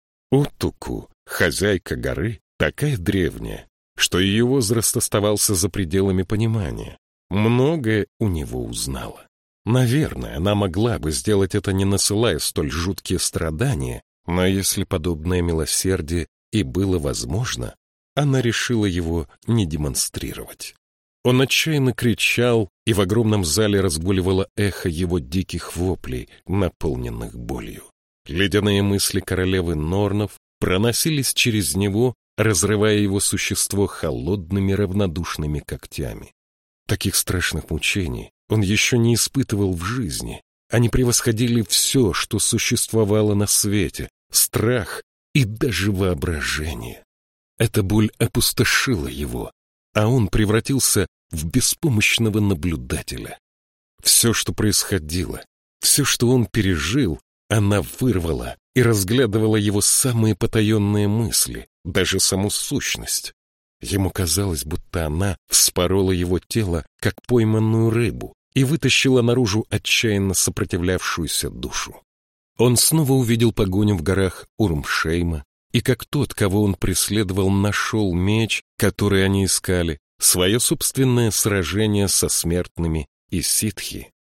Утукку, хозяйка горы, такая древняя, что ее возраст оставался за пределами понимания. Многое у него узнала. Наверное, она могла бы сделать это, не насылая столь жуткие страдания, но если подобное милосердие и было возможно, она решила его не демонстрировать. Он отчаянно кричал, и в огромном зале разгуливало эхо его диких воплей, наполненных болью. Ледяные мысли королевы Норнов проносились через него, разрывая его существо холодными равнодушными когтями. Таких страшных мучений он еще не испытывал в жизни. Они превосходили все, что существовало на свете, страх и даже воображение. Эта боль опустошила его, а он превратился в беспомощного наблюдателя. Все, что происходило, все, что он пережил, она вырвала и разглядывала его самые потаенные мысли, даже саму сущность. Ему казалось, будто она вспорола его тело, как пойманную рыбу, и вытащила наружу отчаянно сопротивлявшуюся душу. Он снова увидел погоню в горах Урмшейма, и как тот, кого он преследовал, нашел меч, который они искали, свое собственное сражение со смертными и ситхи.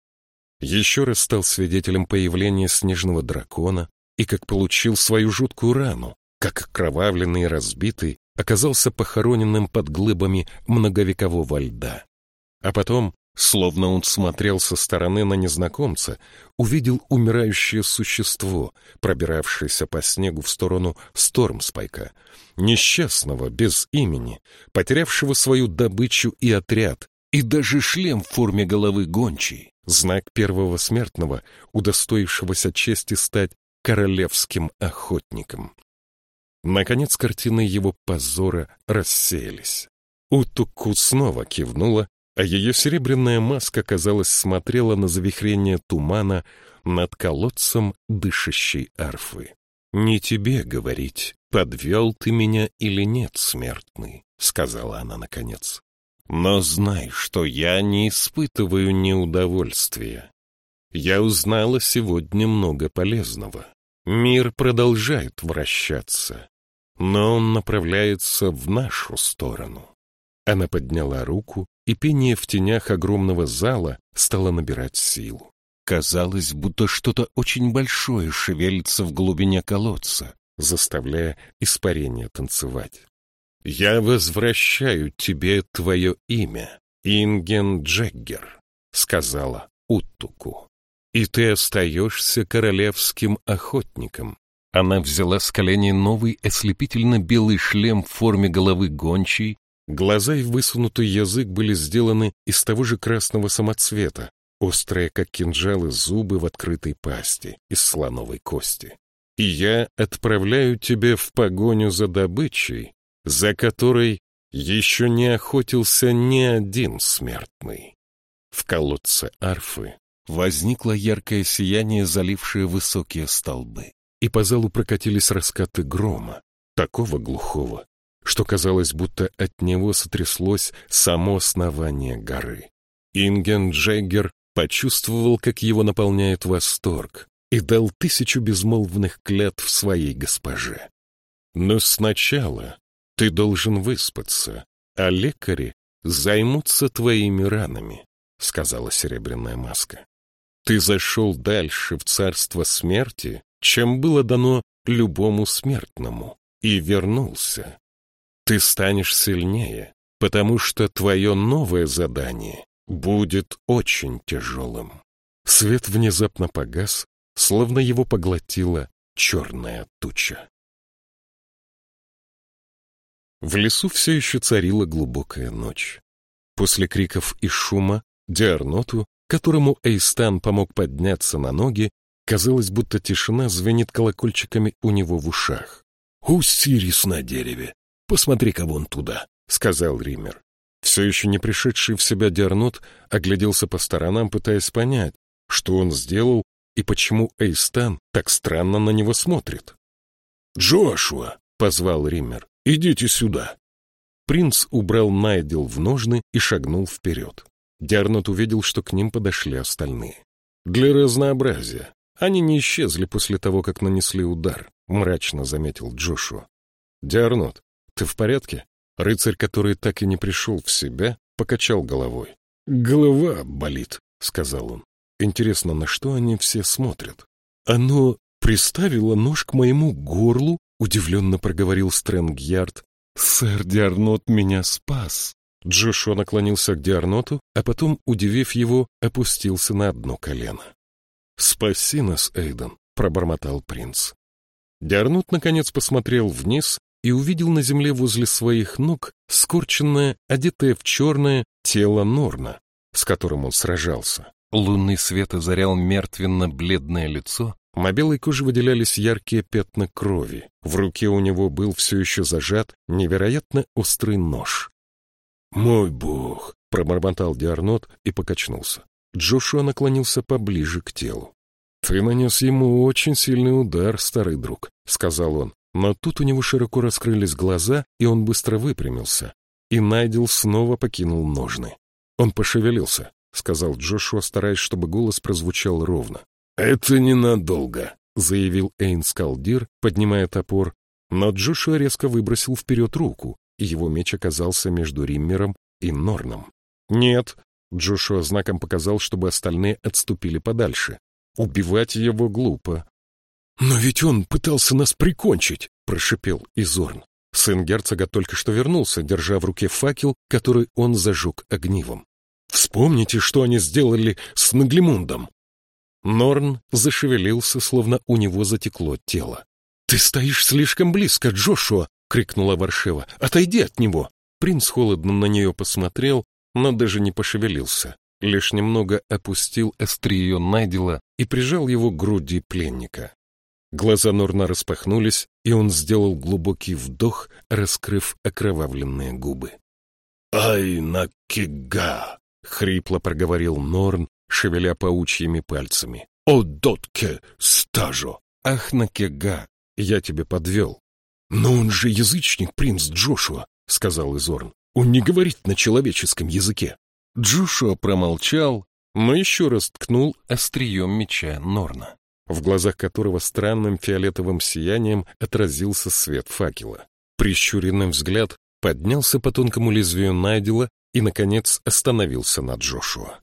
Еще раз стал свидетелем появления снежного дракона, и как получил свою жуткую рану, как окровавленный и разбитый, оказался похороненным под глыбами многовекового льда. А потом, словно он смотрел со стороны на незнакомца, увидел умирающее существо, пробиравшееся по снегу в сторону Стормспайка, несчастного, без имени, потерявшего свою добычу и отряд, и даже шлем в форме головы гончей, знак первого смертного, удостоившегося чести стать королевским охотником. Наконец картины его позора рассеялись. Утуку снова кивнула, а ее серебряная маска, казалось, смотрела на завихрение тумана над колодцем дышащей арфы. «Не тебе говорить, подвел ты меня или нет, смертный», — сказала она наконец. «Но знай, что я не испытываю неудовольствия. Я узнала сегодня много полезного. Мир продолжает вращаться, но он направляется в нашу сторону». Она подняла руку, и пение в тенях огромного зала стало набирать силу. Казалось, будто что-то очень большое шевелится в глубине колодца, заставляя испарение танцевать. «Я возвращаю тебе твое имя, Инген Джеггер», — сказала Уттуку. «И ты остаешься королевским охотником». Она взяла с коленей новый ослепительно-белый шлем в форме головы гончей. Глаза и высунутый язык были сделаны из того же красного самоцвета, острые, как кинжалы, зубы в открытой пасти из слоновой кости. «И я отправляю тебя в погоню за добычей, за которой еще не охотился ни один смертный». В колодце арфы возникло яркое сияние, залившее высокие столбы, и по залу прокатились раскаты грома, такого глухого, что казалось, будто от него сотряслось само основание горы. Инген Джеггер почувствовал, как его наполняет восторг, и дал тысячу безмолвных клятв своей госпоже. «Но сначала ты должен выспаться, а лекари займутся твоими ранами», — сказала серебряная маска. «Ты зашел дальше в царство смерти, чем было дано любому смертному, и вернулся. Ты станешь сильнее, потому что твое новое задание будет очень тяжелым». Свет внезапно погас, словно его поглотила черная туча. В лесу все еще царила глубокая ночь. После криков и шума Диарноту, которому Эйстан помог подняться на ноги, казалось, будто тишина звенит колокольчиками у него в ушах. «Усирис на дереве! Посмотри-ка вон туда!» — сказал Риммер. Все еще не пришедший в себя Диарнот огляделся по сторонам, пытаясь понять, что он сделал и почему Эйстан так странно на него смотрит. «Джошуа!» — позвал Риммер. «Идите сюда!» Принц убрал найдел в ножны и шагнул вперед. Диарнот увидел, что к ним подошли остальные. «Для разнообразия. Они не исчезли после того, как нанесли удар», — мрачно заметил Джошуа. «Диарнот, ты в порядке?» Рыцарь, который так и не пришел в себя, покачал головой. «Голова болит», — сказал он. «Интересно, на что они все смотрят?» «Оно приставило нож к моему горлу», — удивленно проговорил Стрэнгьярд. «Сэр Диарнот меня спас». Джошуа наклонился к Диарноту, а потом, удивив его, опустился на одно колено. «Спаси нас, Эйден», — пробормотал принц. Диарнот, наконец, посмотрел вниз и увидел на земле возле своих ног скорченное, одетое в черное тело Норна, с которым он сражался. Лунный свет озарял мертвенно-бледное лицо, на белой коже выделялись яркие пятна крови. В руке у него был все еще зажат невероятно острый нож. «Мой бог!» — пробормотал Диарнот и покачнулся. Джошуа наклонился поближе к телу. «Ты нанес ему очень сильный удар, старый друг», — сказал он. Но тут у него широко раскрылись глаза, и он быстро выпрямился. И Найдел снова покинул ножны. «Он пошевелился», — сказал Джошуа, стараясь, чтобы голос прозвучал ровно. «Это ненадолго», — заявил Эйнскалдир, поднимая топор. Но Джошуа резко выбросил вперед руку, и его меч оказался между Риммером и Норном. «Нет», — Джошуа знаком показал, чтобы остальные отступили подальше. «Убивать его глупо». «Но ведь он пытался нас прикончить», — прошипел Изорн. Сын герцога только что вернулся, держа в руке факел, который он зажег огнивом. «Вспомните, что они сделали с Наглимундом». Норн зашевелился, словно у него затекло тело. «Ты стоишь слишком близко, Джошуа!» — крикнула Варшева. «Отойди от него!» Принц холодно на нее посмотрел, но даже не пошевелился. Лишь немного опустил острие Найдела и прижал его к груди пленника. Глаза Норна распахнулись, и он сделал глубокий вдох, раскрыв окровавленные губы. «Ай, накига!» — хрипло проговорил Норн, шевеля паучьими пальцами. «О, дотке, стажо!» «Ах, накига! Я тебя подвел!» «Но он же язычник, принц Джошуа!» — сказал Изорн. «Он не говорит на человеческом языке!» Джошуа промолчал, но еще раз ткнул острием меча Норна, в глазах которого странным фиолетовым сиянием отразился свет факела. Прищуренный взгляд поднялся по тонкому лезвию Найдела и, наконец, остановился на Джошуа.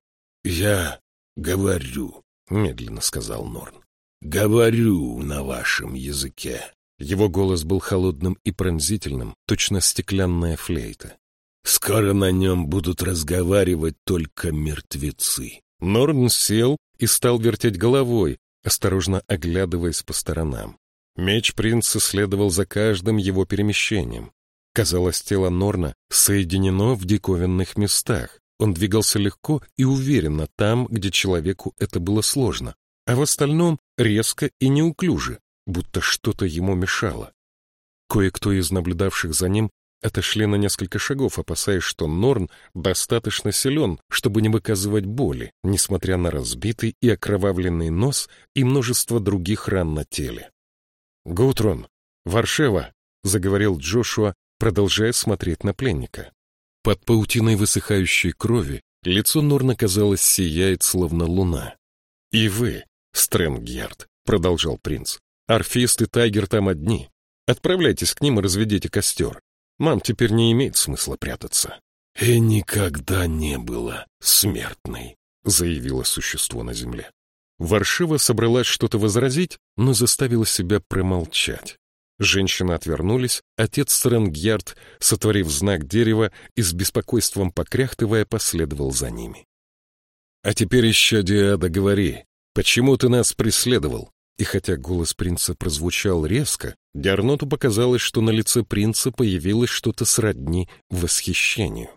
«Я говорю», — медленно сказал Норн, — «говорю на вашем языке». Его голос был холодным и пронзительным, точно стеклянная флейта. «Скоро на нем будут разговаривать только мертвецы». Норн сел и стал вертеть головой, осторожно оглядываясь по сторонам. Меч принца следовал за каждым его перемещением. Казалось, тело Норна соединено в диковинных местах. Он двигался легко и уверенно там, где человеку это было сложно, а в остальном резко и неуклюже, будто что-то ему мешало. Кое-кто из наблюдавших за ним отошли на несколько шагов, опасаясь, что Норн достаточно силен, чтобы не выказывать боли, несмотря на разбитый и окровавленный нос и множество других ран на теле. «Гутрун! Варшева!» — заговорил Джошуа, продолжая смотреть на пленника. Под паутиной высыхающей крови лицо Норна, казалось, сияет, словно луна. «И вы, Стрэнгьярд!» — продолжал принц. «Орфист и Тайгер там одни. Отправляйтесь к ним и разведите костер. Нам теперь не имеет смысла прятаться». «И никогда не было смертной», — заявило существо на земле. Варшева собралась что-то возразить, но заставила себя промолчать. Женщины отвернулись, отец Стрэнгьярд, сотворив знак дерева и с беспокойством покряхтывая, последовал за ними. «А теперь, исчадие ада, говори, почему ты нас преследовал?» И хотя голос принца прозвучал резко, Диарноту показалось, что на лице принца появилось что-то сродни восхищению.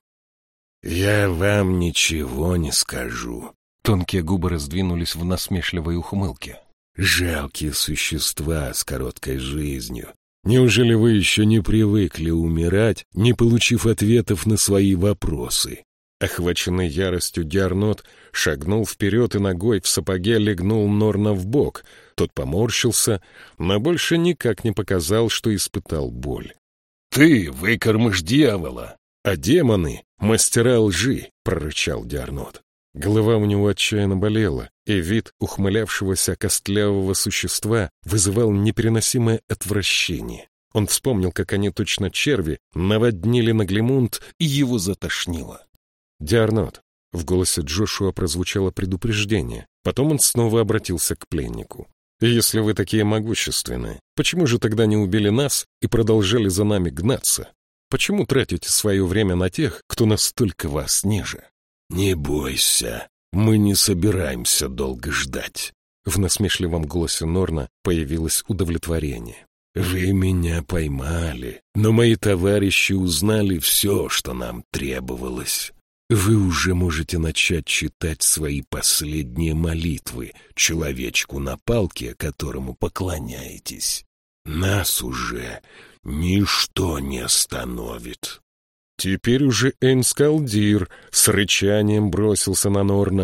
«Я вам ничего не скажу». Тонкие губы раздвинулись в насмешливой ухмылке. «Жалкие существа с короткой жизнью. Неужели вы еще не привыкли умирать, не получив ответов на свои вопросы?» Охваченный яростью Диарнот шагнул вперед и ногой в сапоге легнул Норна в бок. Тот поморщился, но больше никак не показал, что испытал боль. «Ты выкормишь дьявола!» «А демоны — мастера лжи!» — прорычал Диарнот. Голова у него отчаянно болела, и вид ухмылявшегося костлявого существа вызывал непереносимое отвращение. Он вспомнил, как они, точно черви, наводнили Наглимунд, и его затошнило. «Диарнот!» — в голосе Джошуа прозвучало предупреждение. Потом он снова обратился к пленнику. «Если вы такие могущественные, почему же тогда не убили нас и продолжали за нами гнаться? Почему тратите свое время на тех, кто настолько вас ниже?» «Не бойся, мы не собираемся долго ждать». В насмешливом голосе Норна появилось удовлетворение. «Вы меня поймали, но мои товарищи узнали все, что нам требовалось. Вы уже можете начать читать свои последние молитвы человечку на палке, которому поклоняетесь. Нас уже ничто не остановит». Теперь уже Эйнскалдир с рычанием бросился на Норна.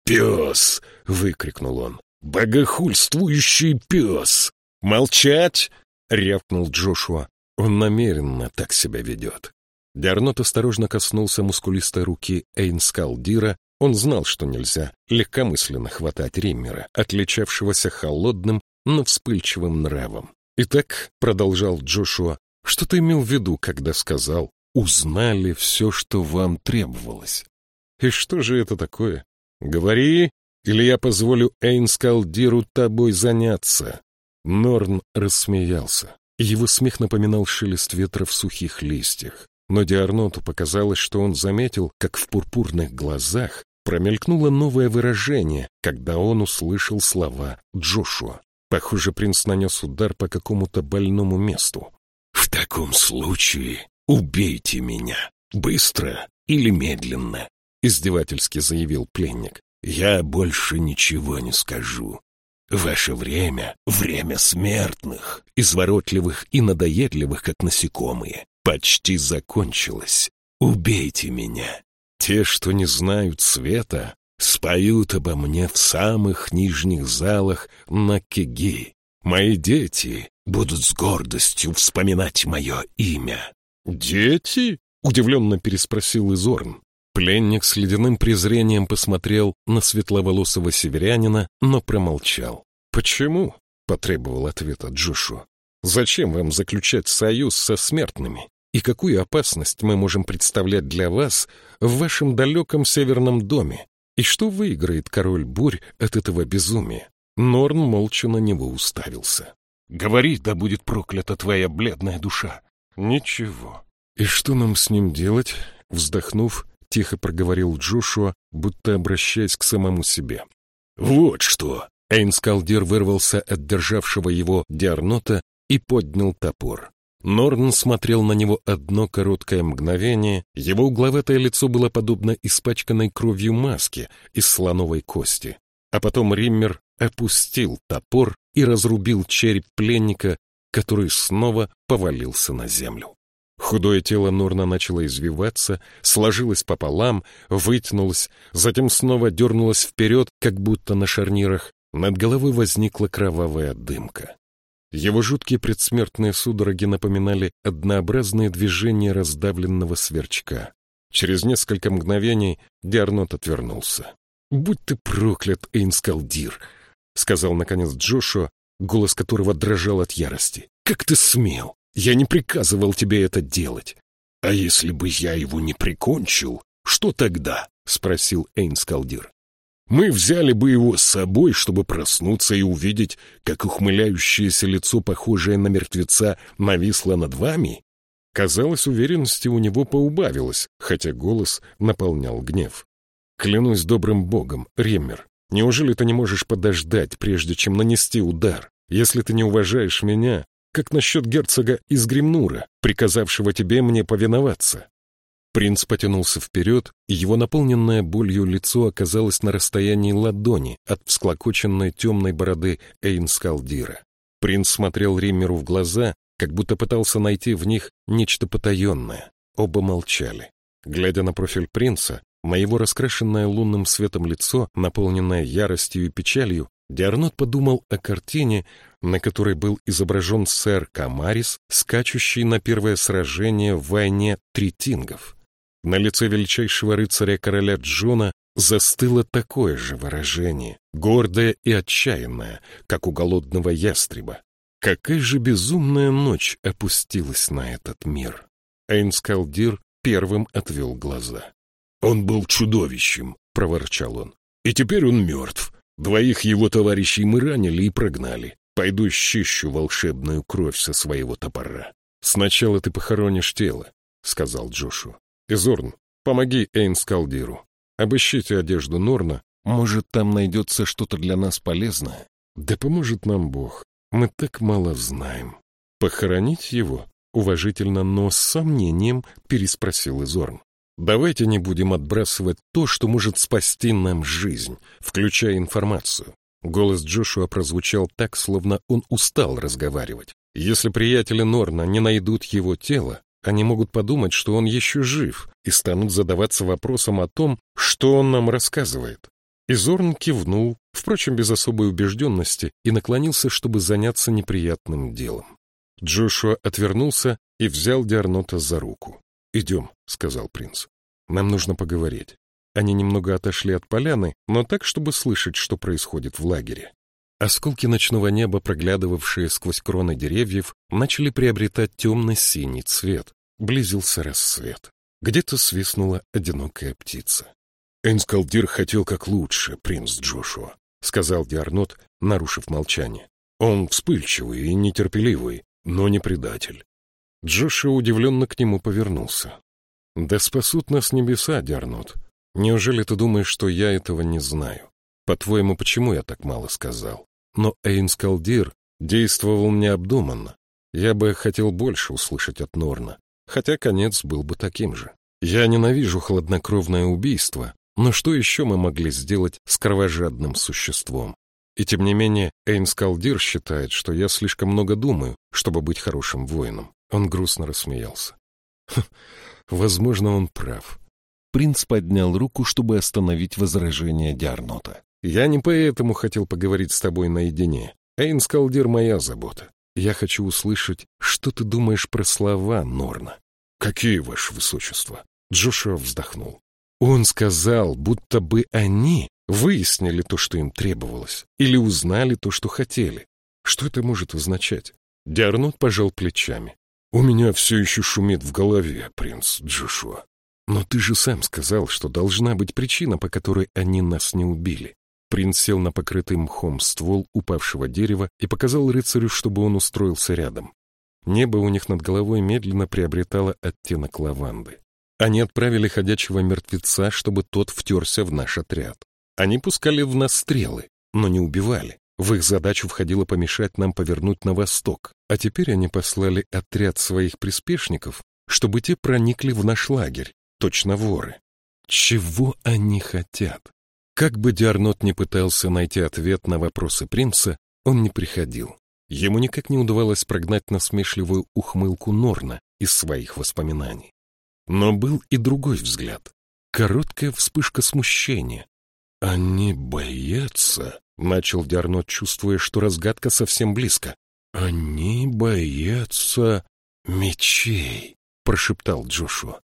«Пес!» — выкрикнул он. «Богохульствующий пес!» «Молчать!» — рявкнул Джошуа. Он намеренно так себя ведет. Диарнот осторожно коснулся мускулистой руки Эйнскалдира. Он знал, что нельзя легкомысленно хватать Риммера, отличавшегося холодным, но вспыльчивым нравом. «Итак», — продолжал Джошуа, — «что ты имел в виду, когда сказал, узнали все, что вам требовалось? И что же это такое? Говори, или я позволю Эйнскалдиру тобой заняться». Норн рассмеялся. Его смех напоминал шелест ветра в сухих листьях. Но Диарноту показалось, что он заметил, как в пурпурных глазах промелькнуло новое выражение, когда он услышал слова Джошуа. Похоже, принц нанес удар по какому-то больному месту. «В таком случае убейте меня, быстро или медленно», — издевательски заявил пленник. «Я больше ничего не скажу. Ваше время — время смертных, изворотливых и надоедливых, как насекомые, почти закончилось. Убейте меня. Те, что не знают света, споют обо мне в самых нижних залах на Кеги. Мои дети будут с гордостью вспоминать мое имя». «Дети?» — удивленно переспросил Изорн. Пленник с ледяным презрением посмотрел на светловолосого северянина, но промолчал. «Почему?» — потребовал ответа Джошуа. «Зачем вам заключать союз со смертными? И какую опасность мы можем представлять для вас в вашем далеком северном доме? И что выиграет король бурь от этого безумия?» Норн молча на него уставился. «Говори, да будет проклята твоя бледная душа». «Ничего». «И что нам с ним делать?» — вздохнув, тихо проговорил Джошуа, будто обращаясь к самому себе. «Вот что!» Эйнскалдир вырвался от державшего его Диарнота и поднял топор. Норн смотрел на него одно короткое мгновение. Его угловатое лицо было подобно испачканной кровью маске из слоновой кости. А потом Риммер опустил топор и разрубил череп пленника, который снова повалился на землю. Худое тело Норна начало извиваться, сложилось пополам, вытянулось, затем снова дернулось вперед, как будто на шарнирах. Над головой возникла кровавая дымка. Его жуткие предсмертные судороги напоминали однообразные движения раздавленного сверчка. Через несколько мгновений Диарнот отвернулся. «Будь ты проклят, Эйнскалдир!» — сказал, наконец, Джошуа, голос которого дрожал от ярости. «Как ты смел! Я не приказывал тебе это делать!» «А если бы я его не прикончил, что тогда?» — спросил Эйнскалдир. «Мы взяли бы его с собой, чтобы проснуться и увидеть, как ухмыляющееся лицо, похожее на мертвеца, нависло над вами?» Казалось, уверенности у него поубавилось, хотя голос наполнял гнев. «Клянусь добрым богом, Риммер, неужели ты не можешь подождать, прежде чем нанести удар? Если ты не уважаешь меня, как насчет герцога из Гримнура, приказавшего тебе мне повиноваться?» Принц потянулся вперед, и его наполненное болью лицо оказалось на расстоянии ладони от всклокоченной темной бороды Эйнскалдира. Принц смотрел Риммеру в глаза, как будто пытался найти в них нечто потаенное. Оба молчали. Глядя на профиль принца, на его раскрашенное лунным светом лицо, наполненное яростью и печалью, Диарнот подумал о картине, на которой был изображен сэр Камарис, скачущий на первое сражение в войне Тритингов. На лице величайшего рыцаря короля Джона застыло такое же выражение, гордое и отчаянное, как у голодного ястреба. Какая же безумная ночь опустилась на этот мир! Эйнскалдир первым отвел глаза. «Он был чудовищем», — проворчал он. «И теперь он мертв. Двоих его товарищей мы ранили и прогнали. Пойду счищу волшебную кровь со своего топора». «Сначала ты похоронишь тело», — сказал Джошуа. «Изорн, помоги Эйнскалдиру. Обыщите одежду Норна. Может, там найдется что-то для нас полезное?» «Да поможет нам Бог. Мы так мало знаем». «Похоронить его?» — уважительно, но с сомнением переспросил Изорн. «Давайте не будем отбрасывать то, что может спасти нам жизнь, включая информацию». Голос Джошуа прозвучал так, словно он устал разговаривать. «Если приятели Норна не найдут его тело, они могут подумать, что он еще жив, и станут задаваться вопросом о том, что он нам рассказывает. Изорн кивнул, впрочем, без особой убежденности, и наклонился, чтобы заняться неприятным делом. Джошуа отвернулся и взял Диарнота за руку. «Идем», — сказал принц. «Нам нужно поговорить». Они немного отошли от поляны, но так, чтобы слышать, что происходит в лагере. Осколки ночного неба, проглядывавшие сквозь кроны деревьев, начали приобретать темно-синий цвет. Близился рассвет. Где-то свистнула одинокая птица. «Эйнскалдир хотел как лучше, принц Джошуа», — сказал Диарнот, нарушив молчание. «Он вспыльчивый и нетерпеливый, но не предатель». Джошуа удивленно к нему повернулся. «Да спасут нас небеса, Диарнот. Неужели ты думаешь, что я этого не знаю? По-твоему, почему я так мало сказал? Но Эйнскалдир действовал необдуманно. Я бы хотел больше услышать от Норна, хотя конец был бы таким же. Я ненавижу хладнокровное убийство, но что еще мы могли сделать с кровожадным существом? И тем не менее Эйнскалдир считает, что я слишком много думаю, чтобы быть хорошим воином». Он грустно рассмеялся. «Возможно, он прав». Принц поднял руку, чтобы остановить возражение Диарнота. «Я не поэтому хотел поговорить с тобой наедине. Эйнскалдир — моя забота. Я хочу услышать, что ты думаешь про слова Норна». «Какие, ваше высочество?» Джошуа вздохнул. «Он сказал, будто бы они выяснили то, что им требовалось, или узнали то, что хотели. Что это может означать?» Диарнот пожал плечами. «У меня все еще шумит в голове, принц Джошуа». «Но ты же сам сказал, что должна быть причина, по которой они нас не убили». Принц сел на покрытый мхом ствол упавшего дерева и показал рыцарю, чтобы он устроился рядом. Небо у них над головой медленно приобретало оттенок лаванды. Они отправили ходячего мертвеца, чтобы тот втерся в наш отряд. Они пускали в нас стрелы, но не убивали. В их задачу входило помешать нам повернуть на восток. А теперь они послали отряд своих приспешников, чтобы те проникли в наш лагерь. Точно воры. Чего они хотят? Как бы Диарнот ни пытался найти ответ на вопросы принца, он не приходил. Ему никак не удавалось прогнать насмешливую ухмылку Норна из своих воспоминаний. Но был и другой взгляд. Короткая вспышка смущения. «Они боятся», — начал Диарнот, чувствуя, что разгадка совсем близко. «Они боятся мечей», — прошептал Джошуа.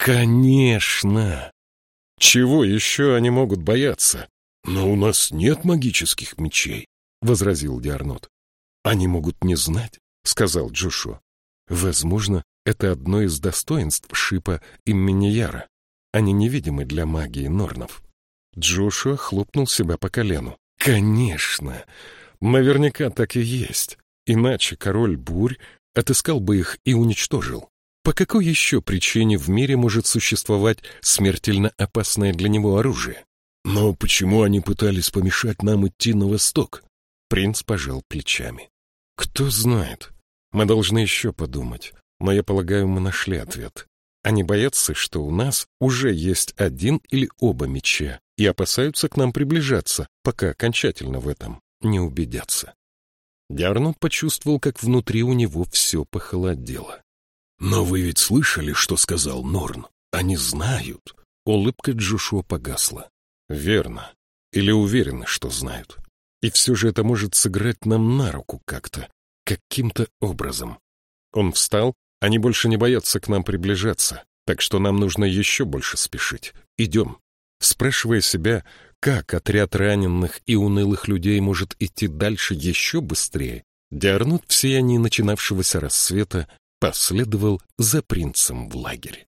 «Конечно! Чего еще они могут бояться?» «Но у нас нет магических мечей», — возразил Диарнот. «Они могут не знать», — сказал Джошуа. «Возможно, это одно из достоинств шипа имени Яра. Они невидимы для магии Норнов». Джошуа хлопнул себя по колену. «Конечно! Наверняка так и есть. Иначе король бурь отыскал бы их и уничтожил. По какой еще причине в мире может существовать смертельно опасное для него оружие?» «Но почему они пытались помешать нам идти на восток?» Принц пожал плечами. «Кто знает. Мы должны еще подумать. Но я полагаю, мы нашли ответ. Они боятся, что у нас уже есть один или оба меча и опасаются к нам приближаться, пока окончательно в этом не убедятся». Диарнот почувствовал, как внутри у него все похолодело. «Но вы ведь слышали, что сказал Норн? Они знают». Улыбка Джошуа погасла. «Верно. Или уверены, что знают. И все же это может сыграть нам на руку как-то, каким-то образом». Он встал. «Они больше не боятся к нам приближаться, так что нам нужно еще больше спешить. Идем». Спрашивая себя, как отряд раненых и унылых людей может идти дальше еще быстрее, Диарнот в сиянии начинавшегося рассвета последовал за принцем в лагерь.